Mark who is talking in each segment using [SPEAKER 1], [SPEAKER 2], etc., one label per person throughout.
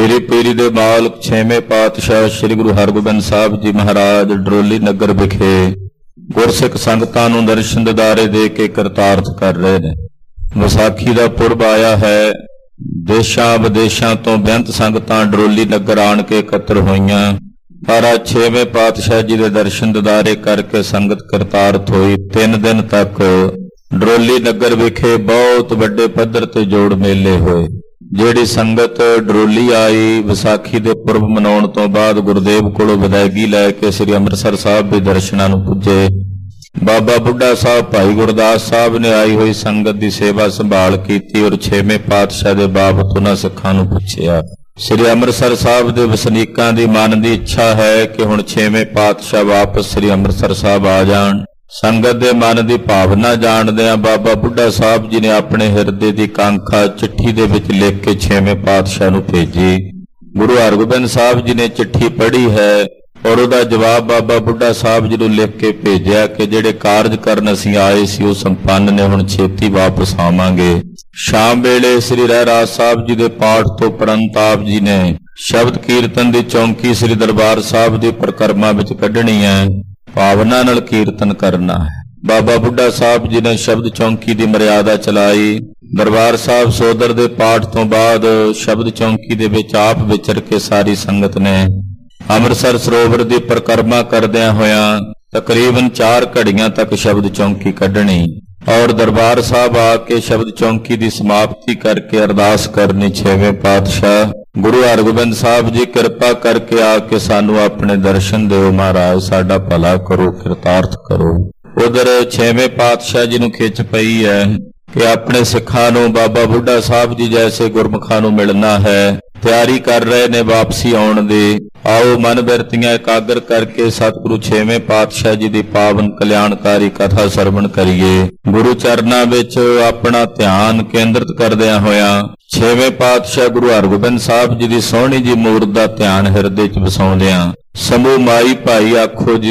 [SPEAKER 1] ਮੇਰੀ ਪੀਰੀ ਦੇ ਮਾਲਕ ਛੇਵੇਂ ਪਾਤਸ਼ਾਹ ਸ੍ਰੀ ਗੁਰੂ ਹਰਗੋਬਿੰਦ ਸਾਹਿਬ ਜੀ ਮਹਾਰਾਜ ਡਰੋਲੀ ਨਗਰ ਵਿਖੇ ਗੁਰਸਿੱਖ ਸੰਗਤਾਂ ਨੂੰ ਦਰਸ਼ਨ ਦਿਦਾਰੇ ਦੇ ਕੇ ਕਰਤਾਰਥ ਕਰ ਰਹੇ ਨੇ। ਵਿਸਾਖੀ ਦਾ ਪੁਰਬ ਆਇਆ ਹੈ। ਦੇਸ਼ਾਂ ਵਿਦੇਸ਼ਾਂ ਤੋਂ ਬੇਅੰਤ ਸੰਗਤਾਂ ਡਰੋਲੀ ਨਗਰ ਆਣ ਕੇ ਇਕੱਤਰ ਹੋਈਆਂ। ਪਰ ਛੇਵੇਂ ਪਾਤਸ਼ਾਹ ਜੀ ਦੇ ਦਰਸ਼ਨ ਦਿਦਾਰੇ ਕਰਕੇ ਸੰਗਤ ਕਰਤਾਰਥ ਹੋਈ। 3 ਦਿਨ ਤੱਕ ਡਰੋਲੀ ਨਗਰ ਵਿਖੇ ਬਹੁਤ ਵੱਡੇ ਪੱਧਰ ਤੇ ਜੋੜ ਮੇਲੇ ਹੋਏ। ਜਿਹੜੀ ਸੰਗਤ ਡਰੋਲੀ ਆਈ ਵਿਸਾਖੀ ਦੇ ਪੁਰਬ ਮਨਾਉਣ ਤੋਂ ਬਾਅਦ ਗੁਰਦੇਵ ਕੋਲੋਂ ਵਿਦਾਇਗੀ ਲੈ ਕੇ ਸ੍ਰੀ ਅੰਮ੍ਰਿਤਸਰ ਸਾਹਿਬ ਦੇ ਦਰਸ਼ਨਾਂ ਨੂੰ ਪੁੱਜੇ। ਬਾਬਾ ਬੁੱਢਾ ਸਾਹਿਬ ਭਾਈ ਗੁਰਦਾਸ ਸਾਹਿਬ ਨੇ ਆਈ ਹੋਈ ਸੰਗਤ ਦੀ ਸੇਵਾ ਸੰਭਾਲ ਕੀਤੀ ਔਰ ਛੇਵੇਂ ਪਾਤਸ਼ਾਹ ਦੇ ਬਾਬਤ ਉਹਨਾਂ ਸਿੱਖਾਂ ਨੂੰ ਪੁੱਛਿਆ। ਸ੍ਰੀ ਅੰਮ੍ਰਿਤਸਰ ਸਾਹਿਬ ਦੇ ਵਸਨੀਕਾਂ ਦੀ ਮਨ ਦੀ ਇੱਛਾ ਹੈ ਕਿ ਹੁਣ ਛੇਵੇਂ ਪਾਤਸ਼ਾਹ ਵਾਪਸ ਸ੍ਰੀ ਅੰਮ੍ਰਿਤਸਰ ਸਾਹਿਬ ਆ ਜਾਣ। ਸੰਗਤ ਦੇ ਮਨ ਦੀ ਭਾਵਨਾ ਜਾਣਦਿਆਂ ਬਾਬਾ ਬੁੱਢਾ ਸਾਹਿਬ ਜੀ ਨੇ ਆਪਣੇ ਹਿਰਦੇ ਦੀ ਕਾਂਖਾ ਚਿੱਠੀ ਦੇ ਵਿੱਚ ਲਿਖ ਕੇ ਛੇਵੇਂ ਪਾਤਸ਼ਾਹ ਨੂੰ ਭੇਜੀ। ਗੁਰੂ ਹਰਗੋਬਿੰਦ ਸਾਹਿਬ ਜੀ ਨੇ ਚਿੱਠੀ ਪੜ੍ਹੀ ਹੈ ਔਰ ਉਹਦਾ ਜਵਾਬ ਬਾਬਾ ਬੁੱਢਾ ਸਾਹਿਬ ਜੀ ਨੂੰ ਲਿਖ ਕੇ ਭੇਜਿਆ ਕਿ ਜਿਹੜੇ ਕਾਰਜ ਕਰਨ ਅਸੀਂ ਆਏ ਸੀ ਉਹ ਸੰਪੰਨ ਨੇ, ਹੁਣ ਛੇਤੀ ਵਾਪਸ ਆਵਾਂਗੇ। ਸ਼ਾਮ ਵੇਲੇ ਸ੍ਰੀ ਰਹਿਰਾਸ ਸਾਹਿਬ ਜੀ ਦੇ ਪਾਠ ਤੋਂ ਉਪਰੰਤ ਆਪ ਜੀ ਨੇ ਸ਼ਬਦ ਕੀਰਤਨ ਦੀ ਚੌਂਕੀ ਸ੍ਰੀ ਦਰਬਾਰ ਸਾਹਿਬ ਦੀ ਪਰਿਕਰਮਾ ਵਿੱਚ ਕੱਢਣੀ ਹੈ। ਭਾਵਨਾ ਨਾਲ ਕੀਰਤਨ ਕਰਨਾ ਹੈ। ਬਾਬਾ ਬੁੱਢਾ ਸਾਹਿਬ ਜੀ ਨੇ ਸ਼ਬਦ ਚੌਂਕੀ ਦੀ ਮਰਿਆਦਾ ਚਲਾਈ। ਦਰਬਾਰ ਸਾਹਿਬ ਸੋਦਰ ਦੇ ਪਾਠ ਤੋਂ ਬਾਅਦ ਸ਼ਬਦ ਚੌਂਕੀ ਦੇ ਵਿੱਚ ਆਪ ਵਿਚਰ ਕੇ ਸਾਰੀ ਸੰਗਤ ਨੇ ਅੰਮ੍ਰਿਤਸਰ ਸਰੋਵਰ ਦੀ ਪਰਿਕਰਮਾ ਕਰਦਿਆਂ ਹੋਇਆਂ ਤਕਰੀਬਨ 4 ਘੜੀਆਂ ਤੱਕ ਸ਼ਬਦ ਚੌਂਕੀ ਕੱਢਣੀ ਔਰ ਦਰਬਾਰ ਸਾਹਿਬ ਆ ਕੇ ਸ਼ਬਦ ਚੌਂਕੀ ਦੀ ਸਮਾਪਤੀ ਕਰਕੇ ਅਰਦਾਸ ਕਰਨੀ। ਛੇਵੇਂ ਪਾਤਸ਼ਾਹ ਗੁਰੂ ਹਰਗੋਬਿੰਦ ਸਾਹਿਬ ਜੀ ਕਿਰਪਾ ਕਰਕੇ ਆ ਕੇ ਸਾਨੂੰ ਆਪਣੇ ਦਰਸ਼ਨ ਦਿਓ। ਮਹਾਰਾਜ ਸਾਡਾ ਭਲਾ ਕਰੋ, ਕਿਰਤਾਰਥ ਕਰੋ। ਉਧਰ ਛੇਵੇਂ ਪਾਤਸ਼ਾਹ ਜੀ ਨੂੰ ਖਿੱਚ ਪਈ ਹੈ ਕਿ ਆਪਣੇ ਸਿੱਖਾਂ ਨੂੰ ਬਾਬਾ ਬੁੱਢਾ ਸਾਹਿਬ ਜੀ ਜੈਸੇ ਗੁਰਮੁਖਾਂ ਨੂੰ ਮਿਲਣਾ ਹੈ। ਤਿਆਰੀ ਕਰ ਰਹੇ ਨੇ ਵਾਪਸੀ ਆਉਣ ਦੀ। ਆਓ ਮਨ ਬਿਰਤੀਆਂ ਇਕਾਗਰ ਕਰਕੇ ਸਤਿਗੁਰੂ ਛੇਵੇਂ ਪਾਤਸ਼ਾਹ ਜੀ ਦੀ ਪਾਵਨ ਕਲਿਆਣਕਾਰੀ ਕਥਾ ਸਰਵਣ ਕਰੀਏ। ਗੁਰੂ ਚਰਨਾਂ ਵਿੱਚ ਆਪਣਾ ਧਿਆਨ ਕੇਂਦਰਿਤ ਕਰਦਿਆਂ ਹੋਇਆਂ ਛੇਵੇਂ ਪਾਤਸ਼ਾਹ ਗੁਰੂ ਹਰਗੋਬਿੰਦ ਸਾਹਿਬ ਜੀ ਦੀ ਸੋਹਣੀ ਜੀ ਮੂਰਤ ਦਾ ਧਿਆਨ ਹਿਰਦੇ 'ਚ ਵਸਾਉਂਦਿਆਂ ਸਮੂਹ ਮਾਈ ਭਾਈ ਆਖੋ ਜੀ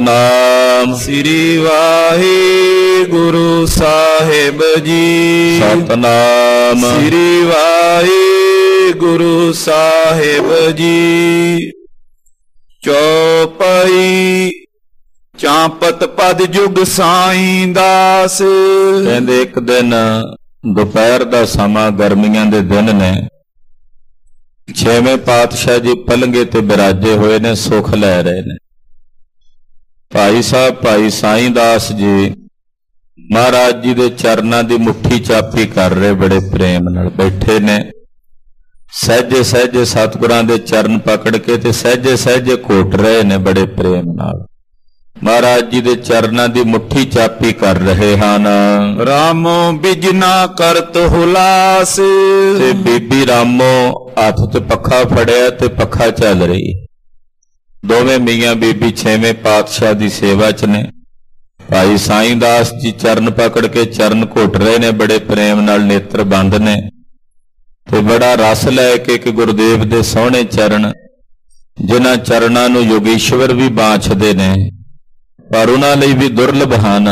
[SPEAKER 1] ਸਤਨਾਮ
[SPEAKER 2] ਸ੍ਰੀ ਵਾਹਿਗੁਰੂ ਸਾਹਿਬ ਜੀ।
[SPEAKER 1] ਸਤਨਾਮ
[SPEAKER 2] ਸ੍ਰੀ ਵਾਹਿਗੁਰੂ ਸਾਹਿਬ ਜੀ। ਚੌਪਈ ਚਾਂਪਤ ਪਦ ਜੁਗ ਸਾਈਂ ਦਾਸ।
[SPEAKER 1] ਕਹਿੰਦੇ ਇੱਕ ਦਿਨ ਦੁਪਹਿਰ ਦਾ ਸਮਾਂ, ਗਰਮੀਆਂ ਦੇ ਦਿਨ ਨੇ। ਛੇਵੇਂ ਪਾਤਸ਼ਾਹ ਜੀ ਪਲੰਗੇ ਤੇ ਬਿਰਾਜੇ ਹੋਏ ਨੇ, ਸੁਖ ਲੈ ਰਹੇ ਨੇ। ਭਾਈ ਸਾਹਿਬ ਭਾਈ ਸਾਈਂ ਦਾਸ ਜੀ ਮਹਾਰਾਜ ਜੀ ਦੇ ਚਰਨਾਂ ਦੀ ਮੁੱਠੀ ਚਾਪੀ ਕਰ ਰਹੇ, ਬੜੇ ਪ੍ਰੇਮ ਨਾਲ ਬੈਠੇ ਨੇ। ਸਹਿਜੇ ਸਹਿਜੇ ਸਤਿਗੁਰਾਂ ਦੇ ਚਰਨ ਪਕੜ ਕੇ ਤੇ ਸਹਿਜੇ ਸਹਿਜੇ ਘੋਟ ਰਹੇ ਨੇ ਬੜੇ ਪ੍ਰੇਮ ਨਾਲ। ਮਹਾਰਾਜ ਜੀ ਦੇ ਚਰਨਾਂ ਦੀ ਮੁੱਠੀ ਚਾਪੀ ਕਰ ਰਹੇ ਹਨ।
[SPEAKER 2] ਰਾਮੋ ਬਿਜਨਾ ਕਰਤ ਹੁਲਾਸ।
[SPEAKER 1] ਤੇ ਬੀਬੀ ਰਾਮੋ ਹੱਥ 'ਚ ਪੱਖਾ ਫੜਿਆ ਤੇ ਪੱਖਾ ਚੱਲ ਰਹੀ। ਦੋਵੇਂ ਮੀਆਂ ਬੀਬੀ ਛੇਵੇਂ ਪਾਤਸ਼ਾਹ ਦੀ ਸੇਵਾ 'ਚ ਨੇ। ਭਾਈ ਸਾਈਂ ਦਾਸ ਜੀ ਚਰਨ ਪਕੜ ਕੇ ਚਰਨ ਘੋਟ ਰਹੇ ਨੇ, ਬੜੇ ਪ੍ਰੇਮ ਨਾਲ ਨੇਤਰ ਬੰਦ ਨੇ ਤੇ ਬੜਾ ਰਸ ਲੈ ਕੇ ਕਿ ਗੁਰਦੇਵ ਦੇ ਸੋਹਣੇ ਚਰਨ, ਜਿਨ੍ਹਾਂ ਚਰਨਾਂ ਨੂੰ ਯੋਗੀਸ਼ਵਰ ਵੀ ਬਾਂਛਦੇ ਨੇ ਪਰ ਉਹਨਾਂ ਲਈ ਵੀ ਦੁਰਲਭ ਹਨ।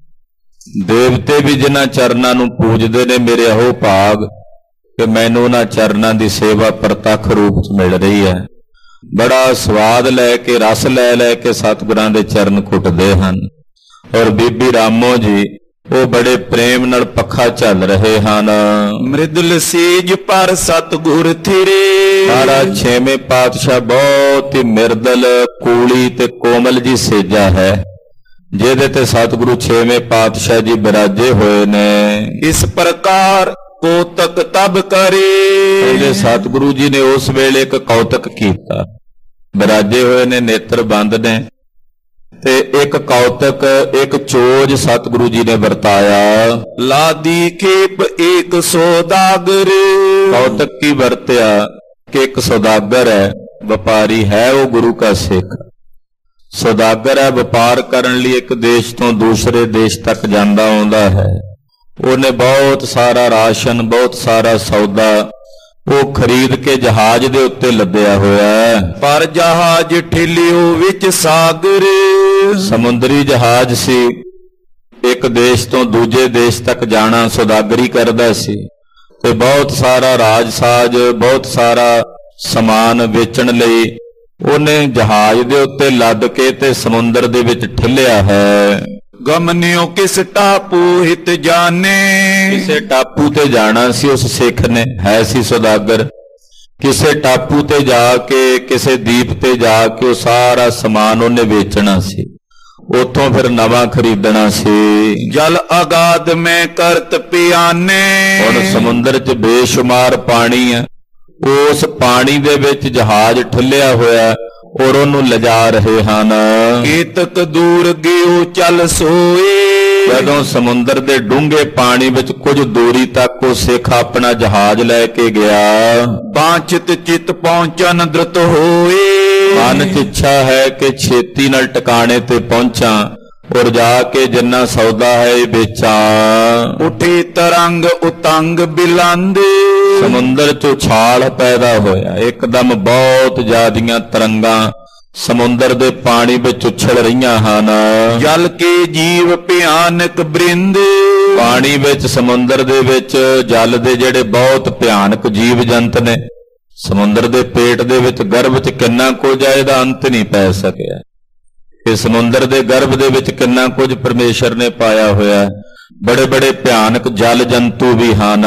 [SPEAKER 1] ਦੇਵਤੇ ਵੀ ਜਿਨ੍ਹਾਂ ਚਰਨਾਂ ਨੂੰ ਪੂਜਦੇ ਨੇ, ਮੇਰੇ ਇਹੋ ਭਾਗ ਕਿ ਮੈਨੂੰ ਉਹਨਾਂ ਚਰਨਾਂ ਦੀ ਸੇਵਾ ਪ੍ਰਤੱਖ ਰੂਪ 'ਚ ਮਿਲ ਰਹੀ ਹੈ। ਬੜਾ ਸਵਾਦ ਲੈ ਕੇ, ਰਸ ਲੈ ਲੈ ਕੇ ਸਤਿਗੁਰਾਂ ਦੇ ਚਰਨ ਘੁੱਟਦੇ ਹਨ। ਔਰ ਬੀਬੀ ਰਾਮੋ ਜੀ ਉਹ ਬੜੇ ਪ੍ਰੇਮ ਨਾਲ ਪੱਖਾ ਚੱਲ ਰਹੇ ਹਨ।
[SPEAKER 2] ਮ੍ਰਿਦਲ ਸੇਜ ਪਰ ਸਤਿਗੁਰ ਥਿਰੇ।
[SPEAKER 1] ਮਹਾਰਾਜ ਛੇਵੇਂ ਪਾਤਸ਼ਾਹ ਬਹੁਤ ਹੀ ਮਿਰਦਲ, ਕੂਲੀ ਤੇ ਕੋਮਲ ਜੀ ਸੇਜਾ ਹੈ, ਜਿਹਦੇ ਤੇ ਸਤਿਗੁਰੂ ਛੇਵੇਂ ਪਾਤਸ਼ਾਹ ਜੀ ਬਿਰਾਜੇ ਹੋਏ ਨੇ।
[SPEAKER 2] ਇਸ ਪ੍ਰਕਾਰ ਕੋਤਕ ਤਬ ਕਰੇ।
[SPEAKER 1] ਇਹਦੇ ਸਤਿਗੁਰੂ ਜੀ ਨੇ ਉਸ ਵੇਲੇ ਇੱਕ ਕੌਤਕ ਕੀਤਾ। ਬਿਰਾਜੇ ਹੋਏ ਨੇ, ਨੇਤਰ ਬੰਦ ਨੇ ਤੇ ਇੱਕ ਕੌਤਕ, ਇੱਕ ਚੋਜ ਸਤਿਗੁਰੂ ਜੀ ਨੇ ਵਰਤਾਇਆ।
[SPEAKER 2] ਲਾਦੀ ਖੇਪ ਏਕ ਸੌਦਾਗਰ।
[SPEAKER 1] ਕੌਤਕ ਕੀ ਵਰਤਿਆ ਕਿ ਇੱਕ ਸੌਦਾਗਰ ਹੈ, ਵਪਾਰੀ ਹੈ, ਉਹ ਗੁਰੂ ਕਾ ਸਿੱਖ ਸੌਦਾਗਰ ਹੈ। ਵਪਾਰ ਕਰਨ ਲਈ ਇੱਕ ਦੇਸ਼ ਤੋਂ ਦੂਸਰੇ ਦੇਸ਼ ਤੱਕ ਜਾਂਦਾ ਆਉਂਦਾ ਹੈ। ਉਹਨੇ ਬਹੁਤ ਸਾਰਾ ਰਾਸ਼ਨ, ਬਹੁਤ ਸਾਰਾ ਸੌਦਾ ਉਹ ਖਰੀਦ ਕੇ ਜਹਾਜ਼ ਦੇ ਉੱਤੇ ਲੱਦਿਆ ਹੋਇਆ ਹੈ।
[SPEAKER 2] ਪਰ ਜਹਾਜ਼ ਠੇਲਿਓ ਵਿੱਚ ਸਾਗਰ।
[SPEAKER 1] ਸਮੁੰਦਰੀ ਜਹਾਜ਼ ਸੀ, ਇੱਕ ਦੇਸ਼ ਤੋਂ ਦੂਜੇ ਦੇਸ਼ ਤੱਕ ਜਾਣਾ ਸੌਦਾਗਰੀ ਕਰਦਾ ਸੀ ਤੇ ਬਹੁਤ ਸਾਰਾ ਰਾਜ ਸਾਜ, ਬਹੁਤ ਸਾਰਾ ਸਮਾਨ ਵੇਚਣ ਲਈ ਉਹਨੇ ਜਹਾਜ਼ ਦੇ ਉੱਤੇ ਲੱਦ ਕੇ ਤੇ ਸਮੁੰਦਰ ਦੇ ਵਿੱਚ ਠਿੱਲਿਆ ਹੈ।
[SPEAKER 2] ਗਮਨਿਓ ਕਿਸ ਟਾਪੂ ਹਿਤ ਜਾਣੇ।
[SPEAKER 1] ਕਿਸੇ ਟਾਪੂ ਤੇ ਜਾਣਾ ਸੀ ਉਸ ਸਿੱਖ ਨੇ, ਹੈ ਸੀ ਸੁਦਾਗਰ। ਕਿਸੇ ਟਾਪੂ ਤੇ ਜਾ ਕੇ, ਕਿਸੇ ਦੀਪ ਤੇ ਜਾ ਕੇ ਉਹ ਸਾਰਾ ਸਮਾਨ ਉਹਨੇ ਵੇਚਣਾ ਸੀ, ਉੱਥੋਂ ਫਿਰ ਨਵਾਂ ਖਰੀਦਣਾ ਸੀ।
[SPEAKER 2] ਜਲ ਅਗਾਧ ਮੈਂ ਕਰਤ ਪਿਆਨੇ।
[SPEAKER 1] ਹੁਣ ਸਮੁੰਦਰ 'ਚ ਬੇਸ਼ੁਮਾਰ ਪਾਣੀ ਹੈ, ਉਸ ਪਾਣੀ ਦੇ ਵਿੱਚ ਜਹਾਜ਼ ਠੁੱਲਿਆ ਹੋਇਆ ਔਰ ਉਹਨੂੰ ਲਿਜਾ ਰਹੇ ਹਨ।
[SPEAKER 2] ਕੀਤਕ ਦੂਰ ਗਿਓ ਚੱਲ ਸੋਏ।
[SPEAKER 1] ਜਦੋਂ ਸਮੁੰਦਰ ਦੇ ਡੂੰਘੇ ਪਾਣੀ ਵਿੱਚ ਕੁਝ ਦੂਰੀ ਤੱਕ ਉਹ ਸਿੱਖ ਆਪਣਾ ਜਹਾਜ਼ ਲੈ ਕੇ ਗਿਆ।
[SPEAKER 2] ਬਾਂਚਿਤ ਚਿਤ ਪਹੁੰਚਨ ਦ੍ਰਿਤ ਹੋਏ।
[SPEAKER 1] ਮਨ 'ਚ ਇੱਛਾ ਹੈ ਕਿ ਛੇਤੀ ਨਾਲ ਟਿਕਾਣੇ ਤੇ ਪਹੁੰਚਾਂ ਔਰ ਜਾ ਕੇ ਜਿੰਨਾ ਸੌਦਾ ਹੈ ਇਹ ਵੇਚਾਂ।
[SPEAKER 2] ਉਠੀ ਤਰੰਗ ਉਤੰਗ ਬਿਲੰਦੇ।
[SPEAKER 1] ਸਮੁੰਦਰ 'ਚ ਉਛਾਲ ਪੈਦਾ ਹੋਇਆ, ਇੱਕਦਮ ਬਹੁਤ ਜ਼ਿਆਦੀਆਂ ਤਰੰਗਾਂ ਸਮੁੰਦਰ ਦੇ ਪਾਣੀ ਵਿੱਚ ਉਛਲ ਰਹੀਆਂ ਹਨ।
[SPEAKER 2] ਜਲ ਕੇ ਜੀਵ ਭਿਆਨਕ ਬ੍ਰਿੰਦ।
[SPEAKER 1] ਪਾਣੀ ਵਿੱਚ, ਸਮੁੰਦਰ ਦੇ ਵਿੱਚ ਜਲ ਦੇ ਜਿਹੜੇ ਬਹੁਤ ਭਿਆਨਕ ਜੀਵ ਜੰਤ ਨੇ, ਸਮੁੰਦਰ ਦੇ ਪੇਟ ਦੇ ਵਿੱਚ, ਗਰਭ 'ਚ ਕਿੰਨਾ ਕੁਝ ਹੈ ਇਹਦਾ ਅੰਤ ਨਹੀਂ ਪੈ ਸਕਿਆ। ਕਿ ਸਮੁੰਦਰ ਦੇ ਗਰਭ ਦੇ ਵਿੱਚ ਕਿੰਨਾ ਕੁਝ ਪਰਮੇਸ਼ਰ ਨੇ ਪਾਇਆ ਹੋਇਆ। ਬੜੇ ਬੜੇ ਭਿਆਨਕ ਜਲ ਜੰਤੂ ਵੀ ਹਨ।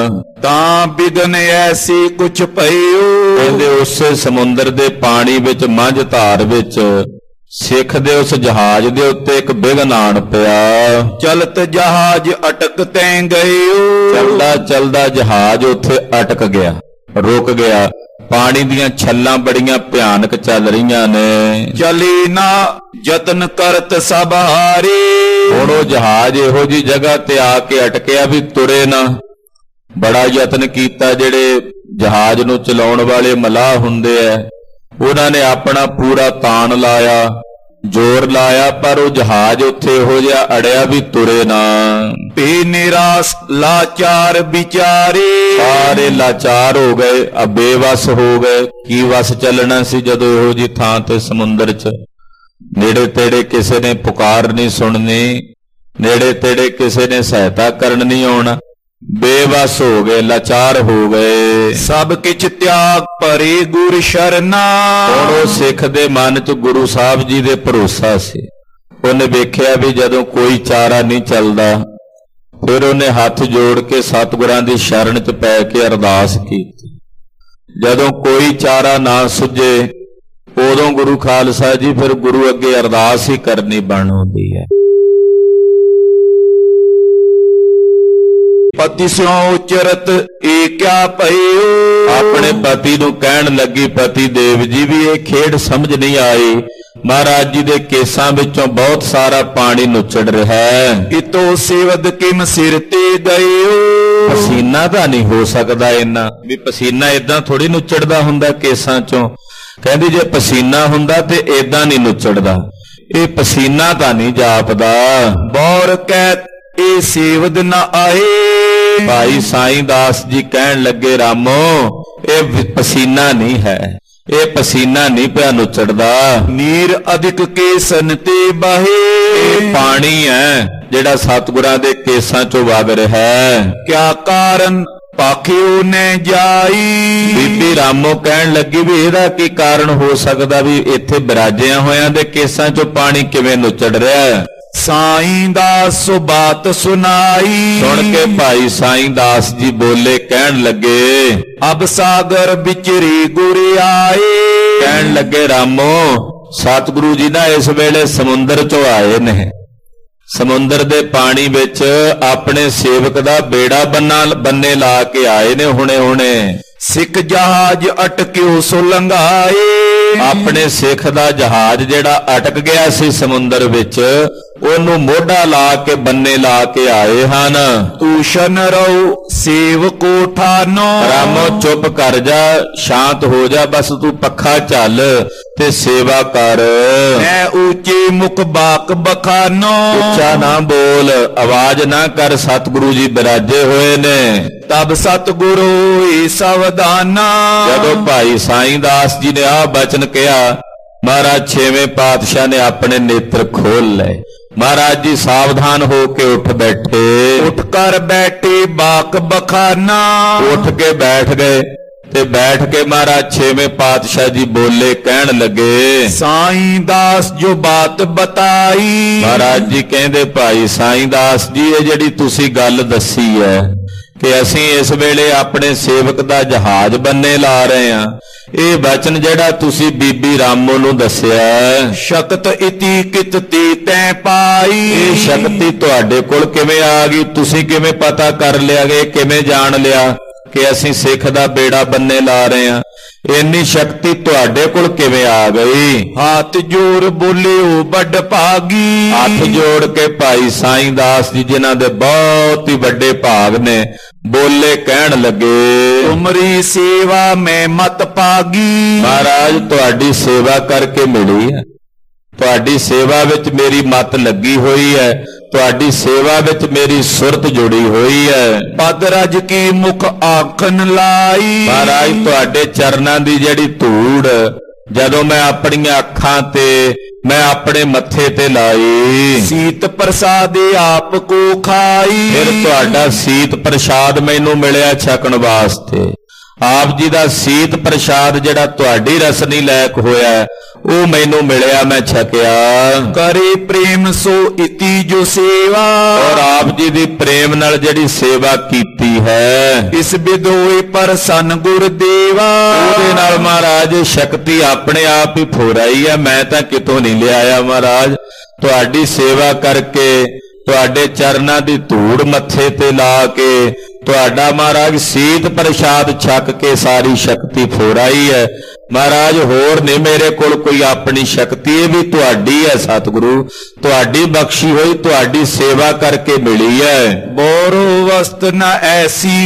[SPEAKER 2] ਤਾਂ ਬਿਗਨ ਐਸੀ ਕੁਛ ਪਈਓ।
[SPEAKER 1] ਕਹਿੰਦੇ ਉਸੇ ਸਮੁੰਦਰ ਦੇ ਪਾਣੀ ਵਿੱਚ, ਮੱਝ ਧਾਰ ਵਿੱਚ ਸਿੱਖ ਦੇ ਉਸ ਜਹਾਜ਼ ਦੇ ਉੱਤੇ ਇੱਕ ਬਿਘਨ ਆਣ ਪਿਆ।
[SPEAKER 2] ਚਲਤ ਜਹਾਜ਼ ਅਟਕ ਤੈਂ ਗਇਓ।
[SPEAKER 1] ਚੱਲਦਾ ਚੱਲਦਾ ਜਹਾਜ਼ ਉੱਥੇ ਅਟਕ ਗਿਆ, ਰੁਕ ਗਿਆ। ਪਾਣੀ ਦੀਆਂ ਛੱਲਾਂ ਬੜੀਆਂ ਭਿਆਨਕ ਚੱਲ ਰਹੀਆਂ ਨੇ।
[SPEAKER 2] ਚਲੀ ਨਾ ਯਤਨ ਕਰਤ ਸਭ ਹਾਰੇ।
[SPEAKER 1] ਹੁਣ ਉਹ ਜਹਾਜ਼ ਇਹੋ ਜੀ ਜਗ੍ਹਾ ਤੇ ਆ ਕੇ ਅਟਕਿਆ ਵੀ ਤੁਰੇ ਨਾ। ਬੜਾ ਯਤਨ ਕੀਤਾ, ਜਿਹੜੇ ਜਹਾਜ਼ ਨੂੰ ਚਲਾਉਣ ਵਾਲੇ ਮਲਾਹ ਹੁੰਦੇ ਐ, ਉਹਨਾਂ ਨੇ ਆਪਣਾ ਪੂਰਾ ਤਾਣ ਲਾਇਆ, ਜ਼ੋਰ ਲਾਇਆ, ਪਰ ਉਹ ਜਹਾਜ਼ ਉੱਥੇ ਇਹੋ ਜਿਹਾ ਅੜਿਆ ਵੀ ਤੁਰੇ ਨਾ।
[SPEAKER 2] ਪੇ ਨਿਰਾਸ ਲਾਚਾਰ ਵਿਚਾਰੇ।
[SPEAKER 1] ਸਾਰੇ ਲਾਚਾਰ ਹੋ ਗਏ, ਬੇਵਸ ਹੋ ਗਏ। ਕੀ ਵਸ ਚੱਲਣਾ ਸੀ ਜਦੋਂ ਇਹੋ ਜੀ ਥਾਂ ਤੇ ਸਮੁੰਦਰ 'ਚ ਨੇੜੇ ਤੇੜੇ ਕਿਸੇ ਨੇ ਪੁਕਾਰ ਨਹੀਂ ਸੁਣਨੀ, ਨੇੜੇ ਤੇੜੇ ਕਿਸੇ ਨੇ ਸਹਾਇਤਾ ਕਰਨ ਨਹੀਂ ਆਉਣਾ। ਬੇਵਸ ਹੋ ਗਏ, ਲਾਚਾਰ ਹੋ ਗਏ।
[SPEAKER 2] ਸਭ ਕਿਛ ਤਿਆਗ ਭਰੇ ਗੁਰ ਸ਼ਰਨਾ।
[SPEAKER 1] ਹੁਣ ਉਹ ਸਿੱਖ ਦੇ ਮਨ 'ਚ ਗੁਰੂ ਸਾਹਿਬ ਜੀ ਦੇ ਭਰੋਸਾ ਸੀ। ਉਹਨੇ ਵੇਖਿਆ ਵੀ ਜਦੋਂ ਕੋਈ ਚਾਰਾ ਨਹੀਂ ਚੱਲਦਾ, ਫਿਰ ਉਹਨੇ ਹੱਥ ਜੋੜ ਕੇ ਸਤਿਗੁਰਾਂ ਦੀ ਸ਼ਰਨ 'ਚ ਪੈ ਕੇ ਅਰਦਾਸ ਕੀਤੀ। ਜਦੋਂ ਕੋਈ ਚਾਰਾ ਨਾ ਸੁੱਝੇ, ਉਦੋਂ ਗੁਰੂ ਖਾਲਸਾ ਜੀ ਫਿਰ ਗੁਰੂ ਅੱਗੇ ਅਰਦਾਸ ਹੀ ਕਰਨੀ ਬਣ ਹੁੰਦੀ ਹੈ।
[SPEAKER 2] ਪਤੀ ਸਿਉ ਉਚਰਤ ਏ ਕਿਆ ਭਇਓ।
[SPEAKER 1] ਆਪਣੇ ਪਤੀ ਨੂੰ ਕਹਿਣ ਲੱਗੀ, ਪਤੀ ਦੇਵ ਜੀ ਵੀ ਇਹ ਖੇਡ ਸਮਝ ਨਹੀਂ ਆਈ। ਮਹਾਰਾਜ ਜੀ ਦੇ ਕੇਸਾਂ ਵਿੱਚੋਂ ਬਹੁਤ ਸਾਰਾ ਪਾਣੀ ਨੁੱਚੜ ਰਿਹਾ ਹੈ।
[SPEAKER 2] ਇਤੋ ਸੇਵਦ ਕਿਮ ਸਿਰ ਤੇ ਗਇਓ।
[SPEAKER 1] ਪਸੀਨਾ ਤਾਂ ਨਹੀਂ ਹੋ ਸਕਦਾ ਇੰਨਾ ਵੀ, ਪਸੀਨਾ ਏਦਾਂ ਥੋੜੀ ਨੁੱਚੜਦਾ ਹੁੰਦਾ ਕੇਸਾਂ ਚੋਂ। ਕਹਿੰਦੀ ਜੇ ਪਸੀਨਾ ਹੁੰਦਾ ਤੇ ਏਦਾਂ ਨਹੀਂ ਨੁੱਚੜਦਾ, ਇਹ ਪਸੀਨਾ ਤਾਂ ਨਹੀਂ ਜਾਪਦਾ।
[SPEAKER 2] ਬੌਰ ਕਹਿ ਇਹ ਸੇਵਦ ਨਾ ਆਏ।
[SPEAKER 1] ਭਾਈ ਸਾਈਂ ਦਾਸ ਜੀ ਕਹਿਣ ਲੱਗੇ, ਰਾਮੋ ਇਹ ਪਸੀਨਾ ਨਹੀਂ ਹੈ, ਇਹ ਪਸੀਨਾ ਨਹੀਂ ਪਿਆ ਨੁੱਚੜਦਾ।
[SPEAKER 2] ਨੀਰ ਅਧਿਕ ਕੇਸਨ ਤੇ ਬਹੇ।
[SPEAKER 1] ਇਹ ਪਾਣੀ ਹੈ ਜਿਹੜਾ ਸਤਿਗੁਰਾਂ ਦੇ ਕੇਸਾਂ ਚੋਂ ਵਗ ਰਿਹਾ ਹੈ।
[SPEAKER 2] ਕਿਆ ਕਾਰਨ ਪਾਖਿਓ ਨੇ ਜਾਈ।
[SPEAKER 1] ਬੀਬੀ ਰਾਮੋ ਕਹਿਣ ਲੱਗੀ ਵੀ ਇਹਦਾ ਕੀ ਕਾਰਨ ਹੋ ਸਕਦਾ ਵੀ ਇੱਥੇ ਬਿਰਾਜਿਆਂ ਹੋਇਆਂ ਦੇ ਕੇਸਾਂ ਚੋਂ ਪਾਣੀ ਕਿਵੇਂ ਨੁੱਚੜ ਰਿਹਾ ਹੈ।
[SPEAKER 2] ਸਾਈਂ ਦਾਸ ਸੋ ਬਾਤ ਸੁਨਾਈ।
[SPEAKER 1] ਸੁਣ ਕੇ ਭਾਈ ਸਾਈਂ ਦਾਸ ਜੀ ਬੋਲੇ, ਕਹਿਣ ਲੱਗੇ,
[SPEAKER 2] ਅਬ ਸਾਗਰ ਵਿਚਰੀ ਗੁਰ ਆਏ।
[SPEAKER 1] ਕਹਿਣ ਲੱਗੇ, ਰਾਮੋ ਸਤਿਗੁਰੂ ਜੀ ਨਾ ਇਸ ਵੇਲੇ ਸਮੁੰਦਰ ਚੋਂ ਆਏ ਨੇ। ਸਮੁੰਦਰ ਦੇ ਪਾਣੀ ਵਿੱਚ ਆਪਣੇ ਸੇਵਕ ਦਾ ਬੇੜਾ ਬੰਨੇ ਲਾ ਕੇ ਆਏ ਨੇ ਹੁਣੇ ਹੁਣੇ।
[SPEAKER 2] ਸਿੱਖ ਜਹਾਜ਼ ਅਟਕਿਓ ਸੋ ਲੰਘਾਏ।
[SPEAKER 1] ਆਪਣੇ ਸਿੱਖ ਦਾ ਜਹਾਜ਼ ਜਿਹੜਾ ਅਟਕ ਗਿਆ ਸੀ ਸਮੁੰਦਰ ਵਿੱਚ, ਉਹਨੂੰ ਮੋਢਾ ਲਾ ਕੇ ਬੰਨੇ ਲਾ ਕੇ ਆਏ ਹਨ।
[SPEAKER 2] ਤੂਸ਼ਨ ਰਹੋ ਸੇਵਕੋ ਠਾਨੋ।
[SPEAKER 1] ਰਾਮੋ ਚੁੱਪ ਕਰ ਜਾ, ਸ਼ਾਂਤ ਹੋ ਜਾ, ਬਸ ਤੂੰ ਪੱਖਾ ਝੱਲ ਤੇ ਸੇਵਾ ਕਰ।
[SPEAKER 2] ਮੈਂ ਉੱਚੇ ਮੁਖ ਬਾਕ ਬਖਾਨੋ।
[SPEAKER 1] ਉੱਚਾ ਨਾ ਬੋਲ, ਆਵਾਜ਼ ਨਾ ਕਰ, ਸਤਿਗੁਰੂ ਜੀ ਬਿਰਾਜੇ ਹੋਏ ਨੇ।
[SPEAKER 2] ਤਬ ਸਤਿਗੁਰੂ ਈ ਸਵਦਾਨਾ।
[SPEAKER 1] ਜਦੋਂ ਭਾਈ ਸਾਈਂ ਦਾਸ ਜੀ ਨੇ ਆਹ ਬਚਨ ਕਿਹਾ, ਮਹਾਰਾਜ ਛੇਵੇਂ ਪਾਤਸ਼ਾਹ ਨੇ ਆਪਣੇ ਨੇਤਰ ਖੋਲ ਲਏ। ਮਹਾਰਾਜ ਜੀ ਸਾਵਧਾਨ ਹੋ ਕੇ ਉੱਠ ਬੈਠੇ।
[SPEAKER 2] ਉੱਠ ਕਰ ਬੈਠੇ ਬਾਕ ਬਖਾਨਾ।
[SPEAKER 1] ਉੱਠ ਕੇ ਬੈਠ ਗਏ ਤੇ ਬੈਠ ਕੇ ਮਹਾਰਾਜ ਛੇਵੇਂ ਪਾਤਸ਼ਾਹ ਜੀ ਬੋਲੇ, ਕਹਿਣ ਲੱਗੇ,
[SPEAKER 2] ਸਾਈਂ ਦਾਸ ਜੋ ਬਾਤ ਬਤਾਈ।
[SPEAKER 1] ਮਹਾਰਾਜ ਜੀ ਕਹਿੰਦੇ, ਭਾਈ ਸਾਈਂ ਦਾਸ ਜੀ, ਇਹ ਜਿਹੜੀ ਤੁਸੀਂ ਗੱਲ ਦੱਸੀ ਹੈ ਕਿ ਅਸੀਂ ਇਸ ਵੇਲੇ ਆਪਣੇ ਸੇਵਕ ਦਾ ਜਹਾਜ਼ ਬੰਨੇ ਲਾ ਰਹੇ ਹਾਂ, ਇਹ ਬਚਨ ਜਿਹੜਾ ਤੁਸੀਂ ਬੀਬੀ ਰਾਮੋ ਨੂੰ ਦੱਸਿਆ,
[SPEAKER 2] ਸ਼ਕਤ ਇਤੀ ਕਿਤਤੀ ਤੈ ਪਾਈ।
[SPEAKER 1] ਇਹ ਸ਼ਕਤੀ ਤੁਹਾਡੇ ਕੋਲ ਕਿਵੇਂ ਆ ਗਈ? ਤੁਸੀਂ ਕਿਵੇਂ ਪਤਾ ਕਰ ਲਿਆ, ਕਿ ਕਿਵੇਂ ਜਾਣ ਲਿਆ ਕਿ ਅਸੀਂ ਸਿੱਖ ਦਾ ਬੇੜਾ ਬੰਨੇ ਲਾ ਰਹੇ ਹਾਂ? ਇੰਨੀ ਸ਼ਕਤੀ ਤੁਹਾਡੇ ਕੋਲ ਕਿਵੇਂ ਆ ਗਈ?
[SPEAKER 2] ਹੱਥ ਜੋੜ ਬੋਲਿਓ ਵੱਡ ਭਾਗੀ।
[SPEAKER 1] ਹੱਥ ਜੋੜ ਕੇ ਭਾਈ ਸਾਈਂ ਦਾਸ ਜੀ, ਜਿਨ੍ਹਾਂ ਦੇ ਬਹੁਤ ਹੀ ਵੱਡੇ ਭਾਗ ਨੇ, ਬੋਲੇ, ਕਹਿਣ ਲੱਗੇ,
[SPEAKER 2] ਤੁਮਰੀ ਸੇਵਾ ਮੈਂ ਮਤ ਭਾਗੀ।
[SPEAKER 1] ਮਹਾਰਾਜ ਤੁਹਾਡੀ ਸੇਵਾ ਕਰਕੇ ਮਿਲੀ ਹੈ, ਤੁਹਾਡੀ ਸੇਵਾ ਵਿੱਚ ਮੇਰੀ ਮਤ ਲੱਗੀ ਹੋਈ ਹੈ, ਤੁਹਾਡੀ ਸੇਵਾ ਵਿੱਚ ਮੇਰੀ ਸੁਰਤ ਜੁੜੀ ਹੋਈ ਹੈ।
[SPEAKER 2] ਪਦ ਰਜ ਕੀ ਮੁਖ ਆਖਣ ਲਾਈ।
[SPEAKER 1] ਮਹਾਰਾਜ ਤੁਹਾਡੇ ਚਰਨਾਂ ਦੀ ਜਿਹੜੀ ਧੂੜ ਜਦੋਂ ਮੈਂ ਆਪਣੀਆਂ ਅੱਖਾਂ ਤੇ, ਮੈਂ ਆਪਣੇ ਮੱਥੇ ਤੇ ਲਾਈ,
[SPEAKER 2] ਸੀਤ ਪ੍ਰਸਾਦੇ ਆਪ ਕੋ ਖਾਈ।
[SPEAKER 1] ਫਿਰ ਤੁਹਾਡਾ ਸੀਤ ਪ੍ਰਸ਼ਾਦ ਮੈਨੂੰ ਮਿਲਿਆ ਛਕਣ ਵਾਸਤੇ। ਆਪ ਜੀ ਦਾ ਸੀਤ ਪ੍ਰਸ਼ਾਦ ਜਿਹੜਾ ਤੁਹਾਡੀ ਰਸਨੀ ਲਾਇਕ ਹੋਇਆ, ਉਹ ਮੈਨੂੰ ਮਿਲਿਆ, ਮੈਂ ਛਕਿਆ।
[SPEAKER 2] ਕਰੇ ਪ੍ਰੇਮ ਸੋ ਇਤੀ ਜੋ ਸੇਵਾ।
[SPEAKER 1] ਔਰ ਆਪ ਜੀ ਦੀ ਪ੍ਰੇਮ ਨਾਲ ਜਿਹੜੀ ਸੇਵਾ ਕੀਤੀ ਹੈ,
[SPEAKER 2] ਇਸ ਬਿਦੋਏ ਪ੍ਰਸੰਨ ਗੁਰਦੇਵਾ।
[SPEAKER 1] ਉਹਦੇ ਨਾਲ ਮਹਾਰਾਜ ਸ਼ਕਤੀ ਆਪਣੇ ਆਪ ਹੀ ਫੋਰਾਈ ਹੈ, ਮੈਂ ਤਾਂ ਕਿਤੋਂ ਨਹੀਂ ਲਿਆਇਆ। ਮਹਾਰਾਜ ਤੁਹਾਡੀ ਸੇਵਾ ਕਰਕੇ, ਤੁਹਾਡੇ ਚਰਨਾਂ ਦੀ ਧੂੜ ਮੱਥੇ ਤੇ ਲਾ ਕੇ, ਤੁਹਾਡਾ ਮਹਾਰਾਜ ਸੀਤ ਪ੍ਰਸ਼ਾਦ ਛਕ ਕੇ ਸਾਰੀ ਸ਼ਕਤੀ ਫੋਰਾਈ ਹੈ। ਮਹਾਰਾਜ ਹੋਰ ਨਹੀਂ ਮੇਰੇ ਕੋਲ ਕੋਈ ਆਪਣੀ ਸ਼ਕਤੀ, ਇਹ ਵੀ ਤੁਹਾਡੀ ਹੈ ਸਤਿਗੁਰੂ, ਤੁਹਾਡੀ ਬਖਸ਼ੀ ਹੋਈ, ਤੁਹਾਡੀ ਸੇਵਾ ਕਰਕੇ ਮਿਲੀ ਹੈ।
[SPEAKER 2] ਬੋਰੋ ਵਸਤ ਨ ਐਸੀ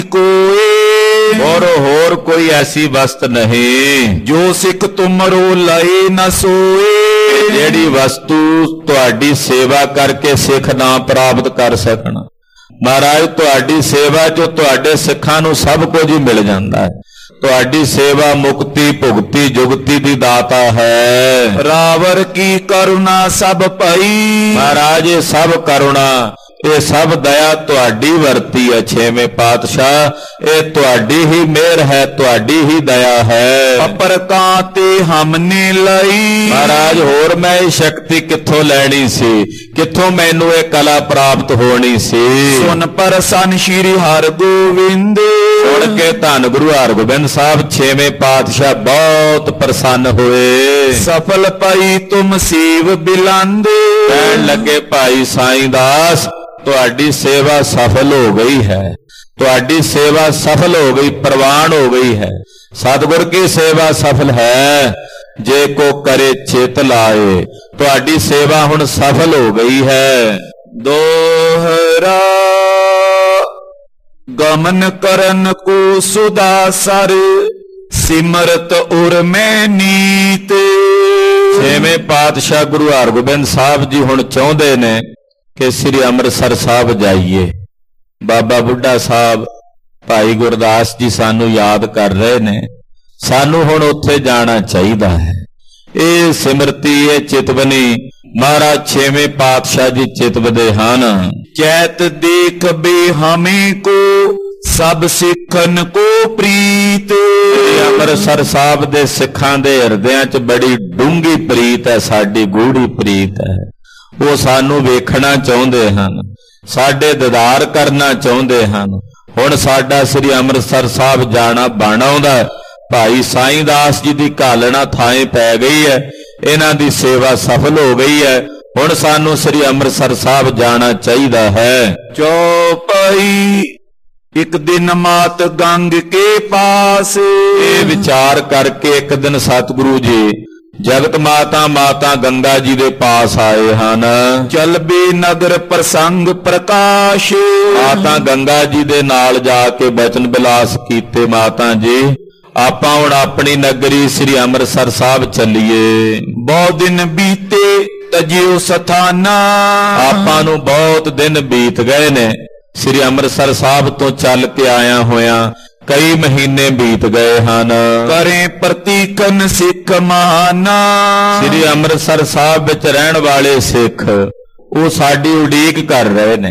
[SPEAKER 2] ਕੋਏ।
[SPEAKER 1] ਹੋਰ ਕੋਈ ਐਸੀ ਵਸਤ ਨਹੀਂ,
[SPEAKER 2] ਜੋ ਸਿੱਖ ਤੁਮਰੋ ਲਏ ਨ ਸੋਏ।
[SPEAKER 1] ਜਿਹੜੀ ਵਸਤੂ ਤੁਹਾਡੀ ਸੇਵਾ ਕਰਕੇ ਸਿੱਖ ਨਾ ਪ੍ਰਾਪਤ ਕਰ ਸਕਣ। ਮਹਾਰਾਜ ਤੁਹਾਡੀ ਸੇਵਾ ਚ ਤੁਹਾਡੇ ਸਿੱਖਾਂ ਨੂੰ ਸਭ ਕੁਝ ਹੀ ਮਿਲ ਜਾਂਦਾ ਹੈ। ਤੁਹਾਡੀ ਸੇਵਾ ਮੁਕਤੀ, ਭੁਗਤੀ, ਜੁਗਤੀ ਦੀ ਦਾਤਾ ਹੈ।
[SPEAKER 2] ਰਾਵਰ ਕੀ ਕਰੁਣਾ ਸਭ ਭਈ।
[SPEAKER 1] ਮਹਾਰਾਜ ਇਹ ਸਭ ਕਰੁਣਾ, ਇਹ ਸਭ ਦਇਆ ਤੁਹਾਡੀ ਵਰਤੀ ਹੈ ਛੇਵੇਂ ਪਾਤਸ਼ਾਹ, ਇਹ ਤੁਹਾਡੀ ਹੀ ਮਿਹਰ ਹੈ, ਤੁਹਾਡੀ ਹੀ ਦਇਆ ਹੈ।
[SPEAKER 2] ਅਪਰ ਕਾਂ ਤੇ ਹਮਨੇ ਲਈ।
[SPEAKER 1] ਮਹਾਰਾਜ ਹੋਰ ਮੈਂ ਇਹ ਸ਼ਕਤੀ ਕਿੱਥੋਂ ਲੈਣੀ ਸੀ, ਕਿੱਥੋਂ ਮੈਨੂੰ ਇਹ ਕਲਾ ਪ੍ਰਾਪਤ ਹੋਣੀ ਸੀ?
[SPEAKER 2] ਸੁਨ ਪ੍ਰਸੰਨ ਸ਼੍ਰੀ ਹਰਗੋਬਿੰਦ।
[SPEAKER 1] ਸੁਣ ਕੇ ਧੰਨ ਗੁਰੂ ਹਰਗੋਬਿੰਦ ਸਾਹਿਬ ਛੇਵੇਂ ਪਾਤਸ਼ਾਹ ਬਹੁਤ ਪ੍ਰਸੰਨ ਹੋਏ।
[SPEAKER 2] ਸਫਲ ਪਈ ਤੁਮ ਸੇਵ ਬਿਲੰਦ।
[SPEAKER 1] ਕਹਿਣ ਲੱਗੇ, ਭਾਈ ਸਾਈਂ ਦਾਸ ਤੁਹਾਡੀ ਸੇਵਾ ਸਫਲ ਹੋ ਗਈ ਹੈ, ਤੁਹਾਡੀ ਸੇਵਾ ਸਫਲ ਹੋ ਗਈ, ਪ੍ਰਵਾਨ ਹੋ ਗਈ ਹੈ। ਸਤਿਗੁਰ ਕੀ ਸੇਵਾ ਸਫਲ ਹੈ, ਜੇ ਕੋ ਕਰੇ ਚਿਤ ਲਾਏ। ਤੁਹਾਡੀ ਸੇਵਾ ਹੁਣ ਸਫਲ ਹੋ ਗਈ ਹੈ।
[SPEAKER 2] ਦੋਹਰਾ ਗਮਨ ਕਰਨ ਕੋ ਸੁਦਾ ਸਰ, ਸਿਮਰਤ ਉਰ ਮੈਂ ਨੀਤ।
[SPEAKER 1] ਛੇਵੇਂ ਪਾਤਸ਼ਾਹ ਗੁਰੂ ਹਰਗੋਬਿੰਦ ਸਾਹਿਬ ਜੀ ਹੁਣ ਚਾਹੁੰਦੇ ਨੇ ਕਿ ਸ੍ਰੀ ਅੰਮ੍ਰਿਤਸਰ ਸਾਹਿਬ ਜਾਈਏ। ਬਾਬਾ ਬੁੱਢਾ ਸਾਹਿਬ, ਭਾਈ ਗੁਰਦਾਸ ਜੀ ਸਾਨੂੰ ਯਾਦ ਕਰ ਰਹੇ ਨੇ, ਸਾਨੂੰ ਹੁਣ ਉੱਥੇ ਜਾਣਾ ਚਾਹੀਦਾ ਹੈ। ਇਹ ਸਿਮਰਤੀ, ਇਹ ਚਿਤਵਨੀ ਮਹਾਰਾਜ ਛੇਵੇਂ ਪਾਤਸ਼ਾਹ ਜੀ ਚਿਤਵਦੇ ਹਨ।
[SPEAKER 2] ਚੈਤ ਦੇਖ ਬੇ ਹਮੇ ਕੋ, ਸਭ ਸਿੱਖਨ ਕੋ ਪ੍ਰੀਤ।
[SPEAKER 1] ਅੰਮ੍ਰਿਤਸਰ ਸਾਹਿਬ ਦੇ ਸਿੱਖਾਂ ਦੇ ਹਿਰਦਿਆਂ 'ਚ ਬੜੀ ਡੂੰਘੀ ਪ੍ਰੀਤ ਹੈ, ਸਾਡੀ ਗੂੜੀ ਪ੍ਰੀਤ ਹੈ। ਉਹ ਸਾਨੂੰ ਵੇਖਣਾ ਚਾਹੁੰਦੇ ਹਨ, ਸਾਡੇ ਦੀਦਾਰ ਕਰਨਾ ਚਾਹੁੰਦੇ ਹਨ। ਹੁਣ ਸਾਡਾ ਸ੍ਰੀ ਅੰਮ੍ਰਿਤਸਰ ਸਾਹਿਬ ਜਾਣਾ ਬਣ ਆਉਂਦਾ। ਭਾਈ ਸਾਈਂ ਦਾਸ ਜੀ ਦੀ ਘਾਲਣਾ ਥਾਂ ਪੈ ਗਈ ਹੈ, ਇਹਨਾਂ ਦੀ ਸੇਵਾ ਸਫਲ ਹੋ ਗਈ ਹੈ। ਹੁਣ ਸਾਨੂੰ ਸ੍ਰੀ ਅੰਮ੍ਰਿਤਸਰ ਸਾਹਿਬ ਜਾਣਾ ਚਾਹੀਦਾ ਹੈ।
[SPEAKER 2] ਚੌਪਈ ਇੱਕ ਦਿਨ ਮਾਤ ਗੰਗ ਕੇ ਪਾਸ।
[SPEAKER 1] ਇਹ ਵਿਚਾਰ ਕਰਕੇ ਇੱਕ ਦਿਨ ਸਤਿਗੁਰੂ ਜੀ ਜਗਤ ਮਾਤਾ ਗੰਗਾ ਜੀ ਦੇ ਪਾਸ ਆਏ ਹਨ।
[SPEAKER 2] ਚਲਬੇ ਨਗਰ ਪ੍ਰਸੰਗ ਪ੍ਰਕਾਸ਼।
[SPEAKER 1] ਮਾਤਾ ਗੰਗਾ ਜੀ ਦੇ ਨਾਲ ਜਾ ਕੇ ਬਚਨ ਬਿਲਾਸ ਕੀਤੇ, ਮਾਤਾ ਜੀ ਆਪਾਂ ਹੁਣ ਆਪਣੀ ਨਗਰੀ ਸ੍ਰੀ ਅੰਮ੍ਰਿਤਸਰ ਸਾਹਿਬ ਚੱਲੀਏ।
[SPEAKER 2] ਬਹੁਤ ਦਿਨ ਬੀਤੇ ਤਜਿਓ ਸਥਾਨਾ।
[SPEAKER 1] ਆਪਾਂ ਨੂੰ ਬਹੁਤ ਦਿਨ ਬੀਤ ਗਏ ਨੇ, ਸ੍ਰੀ ਅੰਮ੍ਰਿਤਸਰ ਸਾਹਿਬ ਤੋਂ ਚੱਲ ਕੇ ਆਇਆ ਹੋਇਆਂ ਕਈ ਮਹੀਨੇ ਬੀਤ ਗਏ ਹਨ।
[SPEAKER 2] ਕਰੇ ਪ੍ਰਤੀਕਨ ਸਿੱਖ ਮਹਾਨਾ।
[SPEAKER 1] ਸ੍ਰੀ ਅੰਮ੍ਰਿਤਸਰ ਸਾਹਿਬ ਵਿੱਚ ਰਹਿਣ ਵਾਲੇ ਸਿੱਖ ਉਹ ਸਾਡੀ ਉਡੀਕ ਕਰ ਰਹੇ ਨੇ,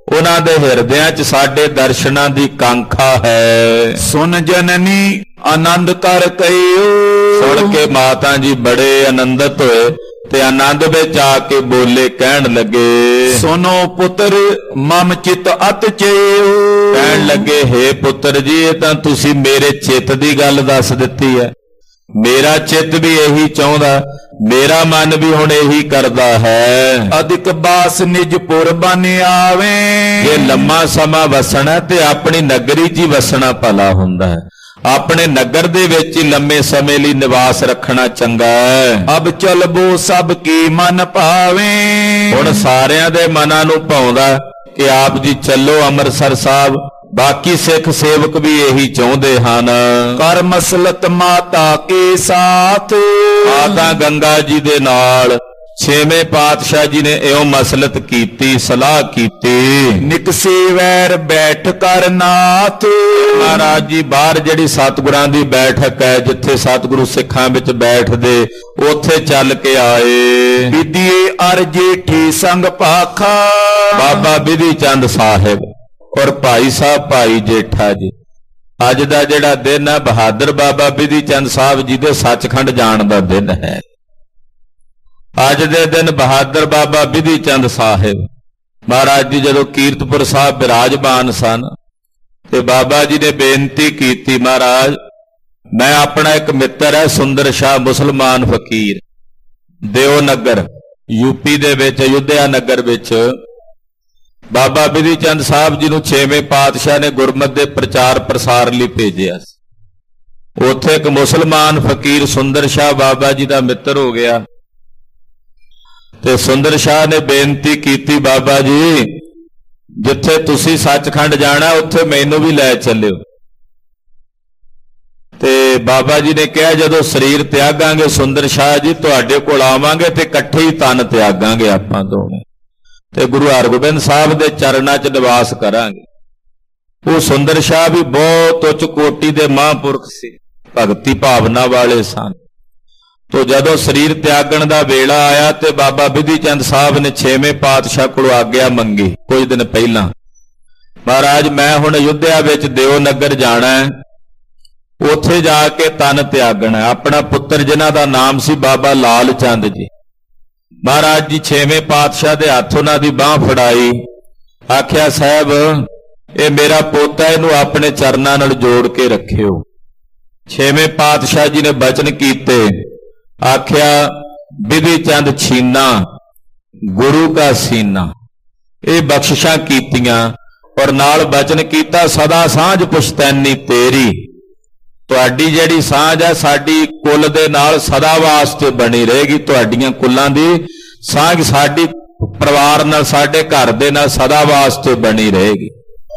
[SPEAKER 1] ਉਹਨਾਂ ਦੇ ਹਿਰਦਿਆਂ 'ਚ ਸਾਡੇ ਦਰਸ਼ਨਾਂ ਦੀ ਕਾਂਖਾ ਹੈ।
[SPEAKER 2] ਸੁਨ ਜਨਨੀ ਆਨੰਦ ਕਰ ਕਇਓ।
[SPEAKER 1] ਸੁਣ ਕੇ ਮਾਤਾ ਜੀ ਬੜੇ ਆਨੰਦਿਤ ਹੋਏ ਤੇ ਆਨੰਦ ਵਿੱਚ ਆ ਕੇ ਬੋਲੇ, ਕਹਿਣ ਲੱਗੇ,
[SPEAKER 2] ਸੁਨੋ ਪੁੱਤਰ ਮਮ ਚਿਤ ਅਤ ਚਿਓ।
[SPEAKER 1] ਕਹਿਣ ਲੱਗੇ, ਹੇ ਪੁੱਤਰ ਜੀ, ਇਹ ਤਾਂ ਤੁਸੀਂ ਮੇਰੇ ਚਿੱਤ ਦੀ ਗੱਲ ਦੱਸ ਦਿੱਤੀ ਹੈ। ਮੇਰਾ ਚਿੱਤ ਵੀ ਇਹੀ ਚਾਹੁੰਦਾ, ਮੇਰਾ ਮਨ ਵੀ ਹੁਣ ਇਹੀ ਕਰਦਾ ਹੈ।
[SPEAKER 2] ਅਧਿਕ ਬਾਸ ਨਿਜ ਪੁਰ ਬਨ ਆਵੇ।
[SPEAKER 1] ਜੇ ਲੰਮਾ ਸਮਾਂ ਵਸਣਾ ਤੇ ਆਪਣੀ ਨਗਰੀ 'ਚ ਹੀ ਵਸਣਾ ਭਲਾ ਹੁੰਦਾ ਹੈ। ਆਪਣੇ ਨਗਰ ਦੇ ਵਿੱਚ ਹੀ ਲੰਮੇ ਸਮੇਂ ਲਈ ਨਿਵਾਸ ਰੱਖਣਾ ਚੰਗਾ ਹੈ।
[SPEAKER 2] ਅਬ ਚਲਬੋ ਸਭ ਕੀ ਮਨ ਭਾਵੇ।
[SPEAKER 1] ਹੁਣ ਸਾਰਿਆਂ ਦੇ ਮਨਾਂ ਨੂੰ ਭਾਉਂਦਾ ਕਿ ਆਪ ਜੀ ਚੱਲੋ ਅੰਮ੍ਰਿਤਸਰ ਸਾਹਿਬ। ਬਾਕੀ ਸਿੱਖ ਸੇਵਕ ਵੀ ਇਹੀ ਚਾਹੁੰਦੇ ਹਨ।
[SPEAKER 2] ਕਰ ਮਸਲਤ ਮਾਤਾ ਕੇ ਸਾਥ।
[SPEAKER 1] ਮਾਤਾ ਗੰਗਾ ਜੀ ਦੇ ਨਾਲ ਛੇਵੇਂ ਪਾਤਸ਼ਾਹ ਜੀ ਨੇ ਇਉਂ ਮਸਲਤ ਕੀਤੀ, ਸਲਾਹ ਕੀਤੀ।
[SPEAKER 2] ਨਿਕਸੇ ਵੈਰ ਬੈਠ ਕਰ ਨਾਥ।
[SPEAKER 1] ਮਹਾਰਾਜ ਜੀ ਬਾਹਰ ਜਿਹੜੀ ਸਤਿਗੁਰਾਂ ਦੀ ਬੈਠਕ ਹੈ, ਜਿੱਥੇ ਸਤਿਗੁਰੂ ਸਿੱਖਾਂ ਵਿੱਚ ਬੈਠਦੇ, ਉੱਥੇ ਚੱਲ ਕੇ ਆਏ।
[SPEAKER 2] ਵਿਧੀਏ ਅਰ ਜੇਠੀ ਸੰਗ ਪਾਖਾ।
[SPEAKER 1] ਬਾਬਾ ਬਿਧੀ ਚੰਦ ਸਾਹਿਬ ਔਰ ਭਾਈ ਸਾਹਿਬ ਭਾਈ ਜੇਠਾ ਜੀ। ਅੱਜ ਦਾ ਜਿਹੜਾ ਦਿਨ ਹੈ, ਬਹਾਦਰ ਬਾਬਾ ਬਿਧੀ ਚੰਦ ਸਾਹਿਬ ਜੀ ਦੇ ਸੱਚਖੰਡ ਜਾਣ ਦਾ ਦਿਨ ਹੈ। ਅੱਜ ਦੇ ਦਿਨ ਬਹਾਦਰ ਬਾਬਾ ਬਿਧੀ ਚੰਦ ਸਾਹਿਬ ਮਹਾਰਾਜ ਜੀ ਜਦੋਂ ਕੀਰਤਪੁਰ ਸਾਹਿਬ ਬਿਰਾਜਮਾਨ ਸਨ ਤੇ ਬਾਬਾ ਜੀ ਨੇ ਬੇਨਤੀ ਕੀਤੀ, ਮਹਾਰਾਜ ਮੈਂ ਆਪਣਾ ਇੱਕ ਮਿੱਤਰ ਹੈ ਸੁੰਦਰ ਸ਼ਾਹ ਮੁਸਲਮਾਨ ਫਕੀਰ, ਦਿਓ ਨਗਰ ਯੂਪੀ ਦੇ ਵਿੱਚ ਅਯੁੱਧਿਆ ਨਗਰ ਵਿੱਚ ਬਾਬਾ ਬਿਧੀ ਚੰਦ ਸਾਹਿਬ ਜੀ ਨੂੰ ਛੇਵੇਂ ਪਾਤਸ਼ਾਹ ਨੇ ਗੁਰਮਤਿ ਦੇ ਪ੍ਰਚਾਰ ਪ੍ਰਸਾਰ ਲਈ ਭੇਜਿਆ ਸੀ। ਉੱਥੇ ਇੱਕ ਮੁਸਲਮਾਨ ਫਕੀਰ ਸੁੰਦਰ ਸ਼ਾਹ ਬਾਬਾ ਜੀ ਦਾ ਮਿੱਤਰ ਹੋ ਗਿਆ ਤੇ ਸੁੰਦਰ ਸ਼ਾਹ ਨੇ ਬੇਨਤੀ ਕੀਤੀ, ਬਾਬਾ ਜੀ ਜਿੱਥੇ ਤੁਸੀਂ ਸੱਚਖੰਡ ਜਾਣਾ ਉੱਥੇ ਮੈਨੂੰ ਵੀ ਲੈ ਚੱਲਿਓ। ਤੇ ਬਾਬਾ ਜੀ ਨੇ ਕਿਹਾ, ਜਦੋਂ ਸਰੀਰ ਤਿਆਗਾਂਗੇ ਸੁੰਦਰ ਸ਼ਾਹ ਜੀ ਤੁਹਾਡੇ ਕੋਲ ਆਵਾਂਗੇ ਤੇ ਇਕੱਠੇ ਹੀ ਤਨ ਤਿਆਗਾਂਗੇ ਆਪਾਂ ਦੋਵੇਂ, ਤੇ ਗੁਰੂ ਹਰਗੋਬਿੰਦ ਸਾਹਿਬ ਦੇ ਚਰਨਾਂ 'ਚ ਨਿਵਾਸ ਕਰਾਂਗੇ। ਉਹ ਸੁੰਦਰ ਸ਼ਾਹ ਵੀ ਬਹੁਤ ਉੱਚ ਕੋਟੀ ਦੇ ਮਹਾਂਪੁਰਖ ਸੀ, ਭਗਤੀ ਭਾਵਨਾ ਵਾਲੇ ਸਨ। ਤੋ ਜਦੋਂ ਸਰੀਰ ਤਿਆਗਣ ਦਾ ਵੇਲਾ ਆਇਆ ਤੇ ਬਾਬਾ ਬਿਧੀ ਚੰਦ ਸਾਹਿਬ ਨੇ ਛੇਵੇਂ ਪਾਤਸ਼ਾਹ ਕੋਲੋਂ ਆਗਿਆ ਮੰਗੀ ਕੁਝ ਦਿਨ ਪਹਿਲਾਂ, ਮਹਾਰਾਜ ਮੈਂ ਹੁਣ ਅਯੁੱਧਿਆ ਵਿੱਚ ਦਿਓ ਨਗਰ ਜਾਣਾ ਹੈ, ਉੱਥੇ ਜਾ ਕੇ ਤਨ ਤਿਆਗਣਾ। ਆਪਣਾ ਪੁੱਤਰ ਜਿਨ੍ਹਾਂ ਦਾ ਨਾਮ ਸੀ ਬਾਬਾ ਲਾਲ ਚੰਦ ਜੀ, ਮਹਾਰਾਜ ਜੀ ਛੇਵੇਂ ਪਾਤਸ਼ਾਹ ਦੇ ਹੱਥ ਉਹਨਾਂ ਦੀ ਬਾਹ ਫੜਾਈ, ਆਖਿਆ ਸਾਹਿਬ ਇਹ ਮੇਰਾ ਪੋਤਾ, ਇਹਨੂੰ ਆਪਣੇ ਚਰਨਾਂ ਨਾਲ ਜੋੜ ਕੇ ਰੱਖਿਓ। ਛੇਵੇਂ ਪਾਤਸ਼ਾਹ ਜੀ ਨੇ ਬਚਨ ਕੀਤੇ, ਆਖਿਆ ਬਿਧੀ ਚੰਦ ਛੀਨਾ ਗੁਰੂ ਕਾ ਸੀਨਾ। ਇਹ ਬਖਸ਼ਿਸ਼ਾਂ ਕੀਤੀਆਂ ਔਰ ਨਾਲ ਬਚਨ ਕੀਤਾ, ਸਦਾ ਸਾਂਝ ਪੁਸ਼ਤੈਨੀ ਤੇਰੀ। ਤੁਹਾਡੀ ਜਿਹੜੀ ਸਾਂਝ ਹੈ ਸਾਡੀ ਕੁੱਲ ਦੇ ਨਾਲ ਸਦਾ ਵਾਸਤੇ ਬਣੀ ਰਹੇਗੀ। ਤੁਹਾਡੀਆਂ ਕੁੱਲਾਂ ਦੀ ਸਾਂਝ ਸਾਡੀ ਪਰਿਵਾਰ ਨਾਲ, ਸਾਡੇ ਘਰ ਦੇ ਨਾਲ ਸਦਾ ਵਾਸਤੇ ਬਣੀ ਰਹੇਗੀ।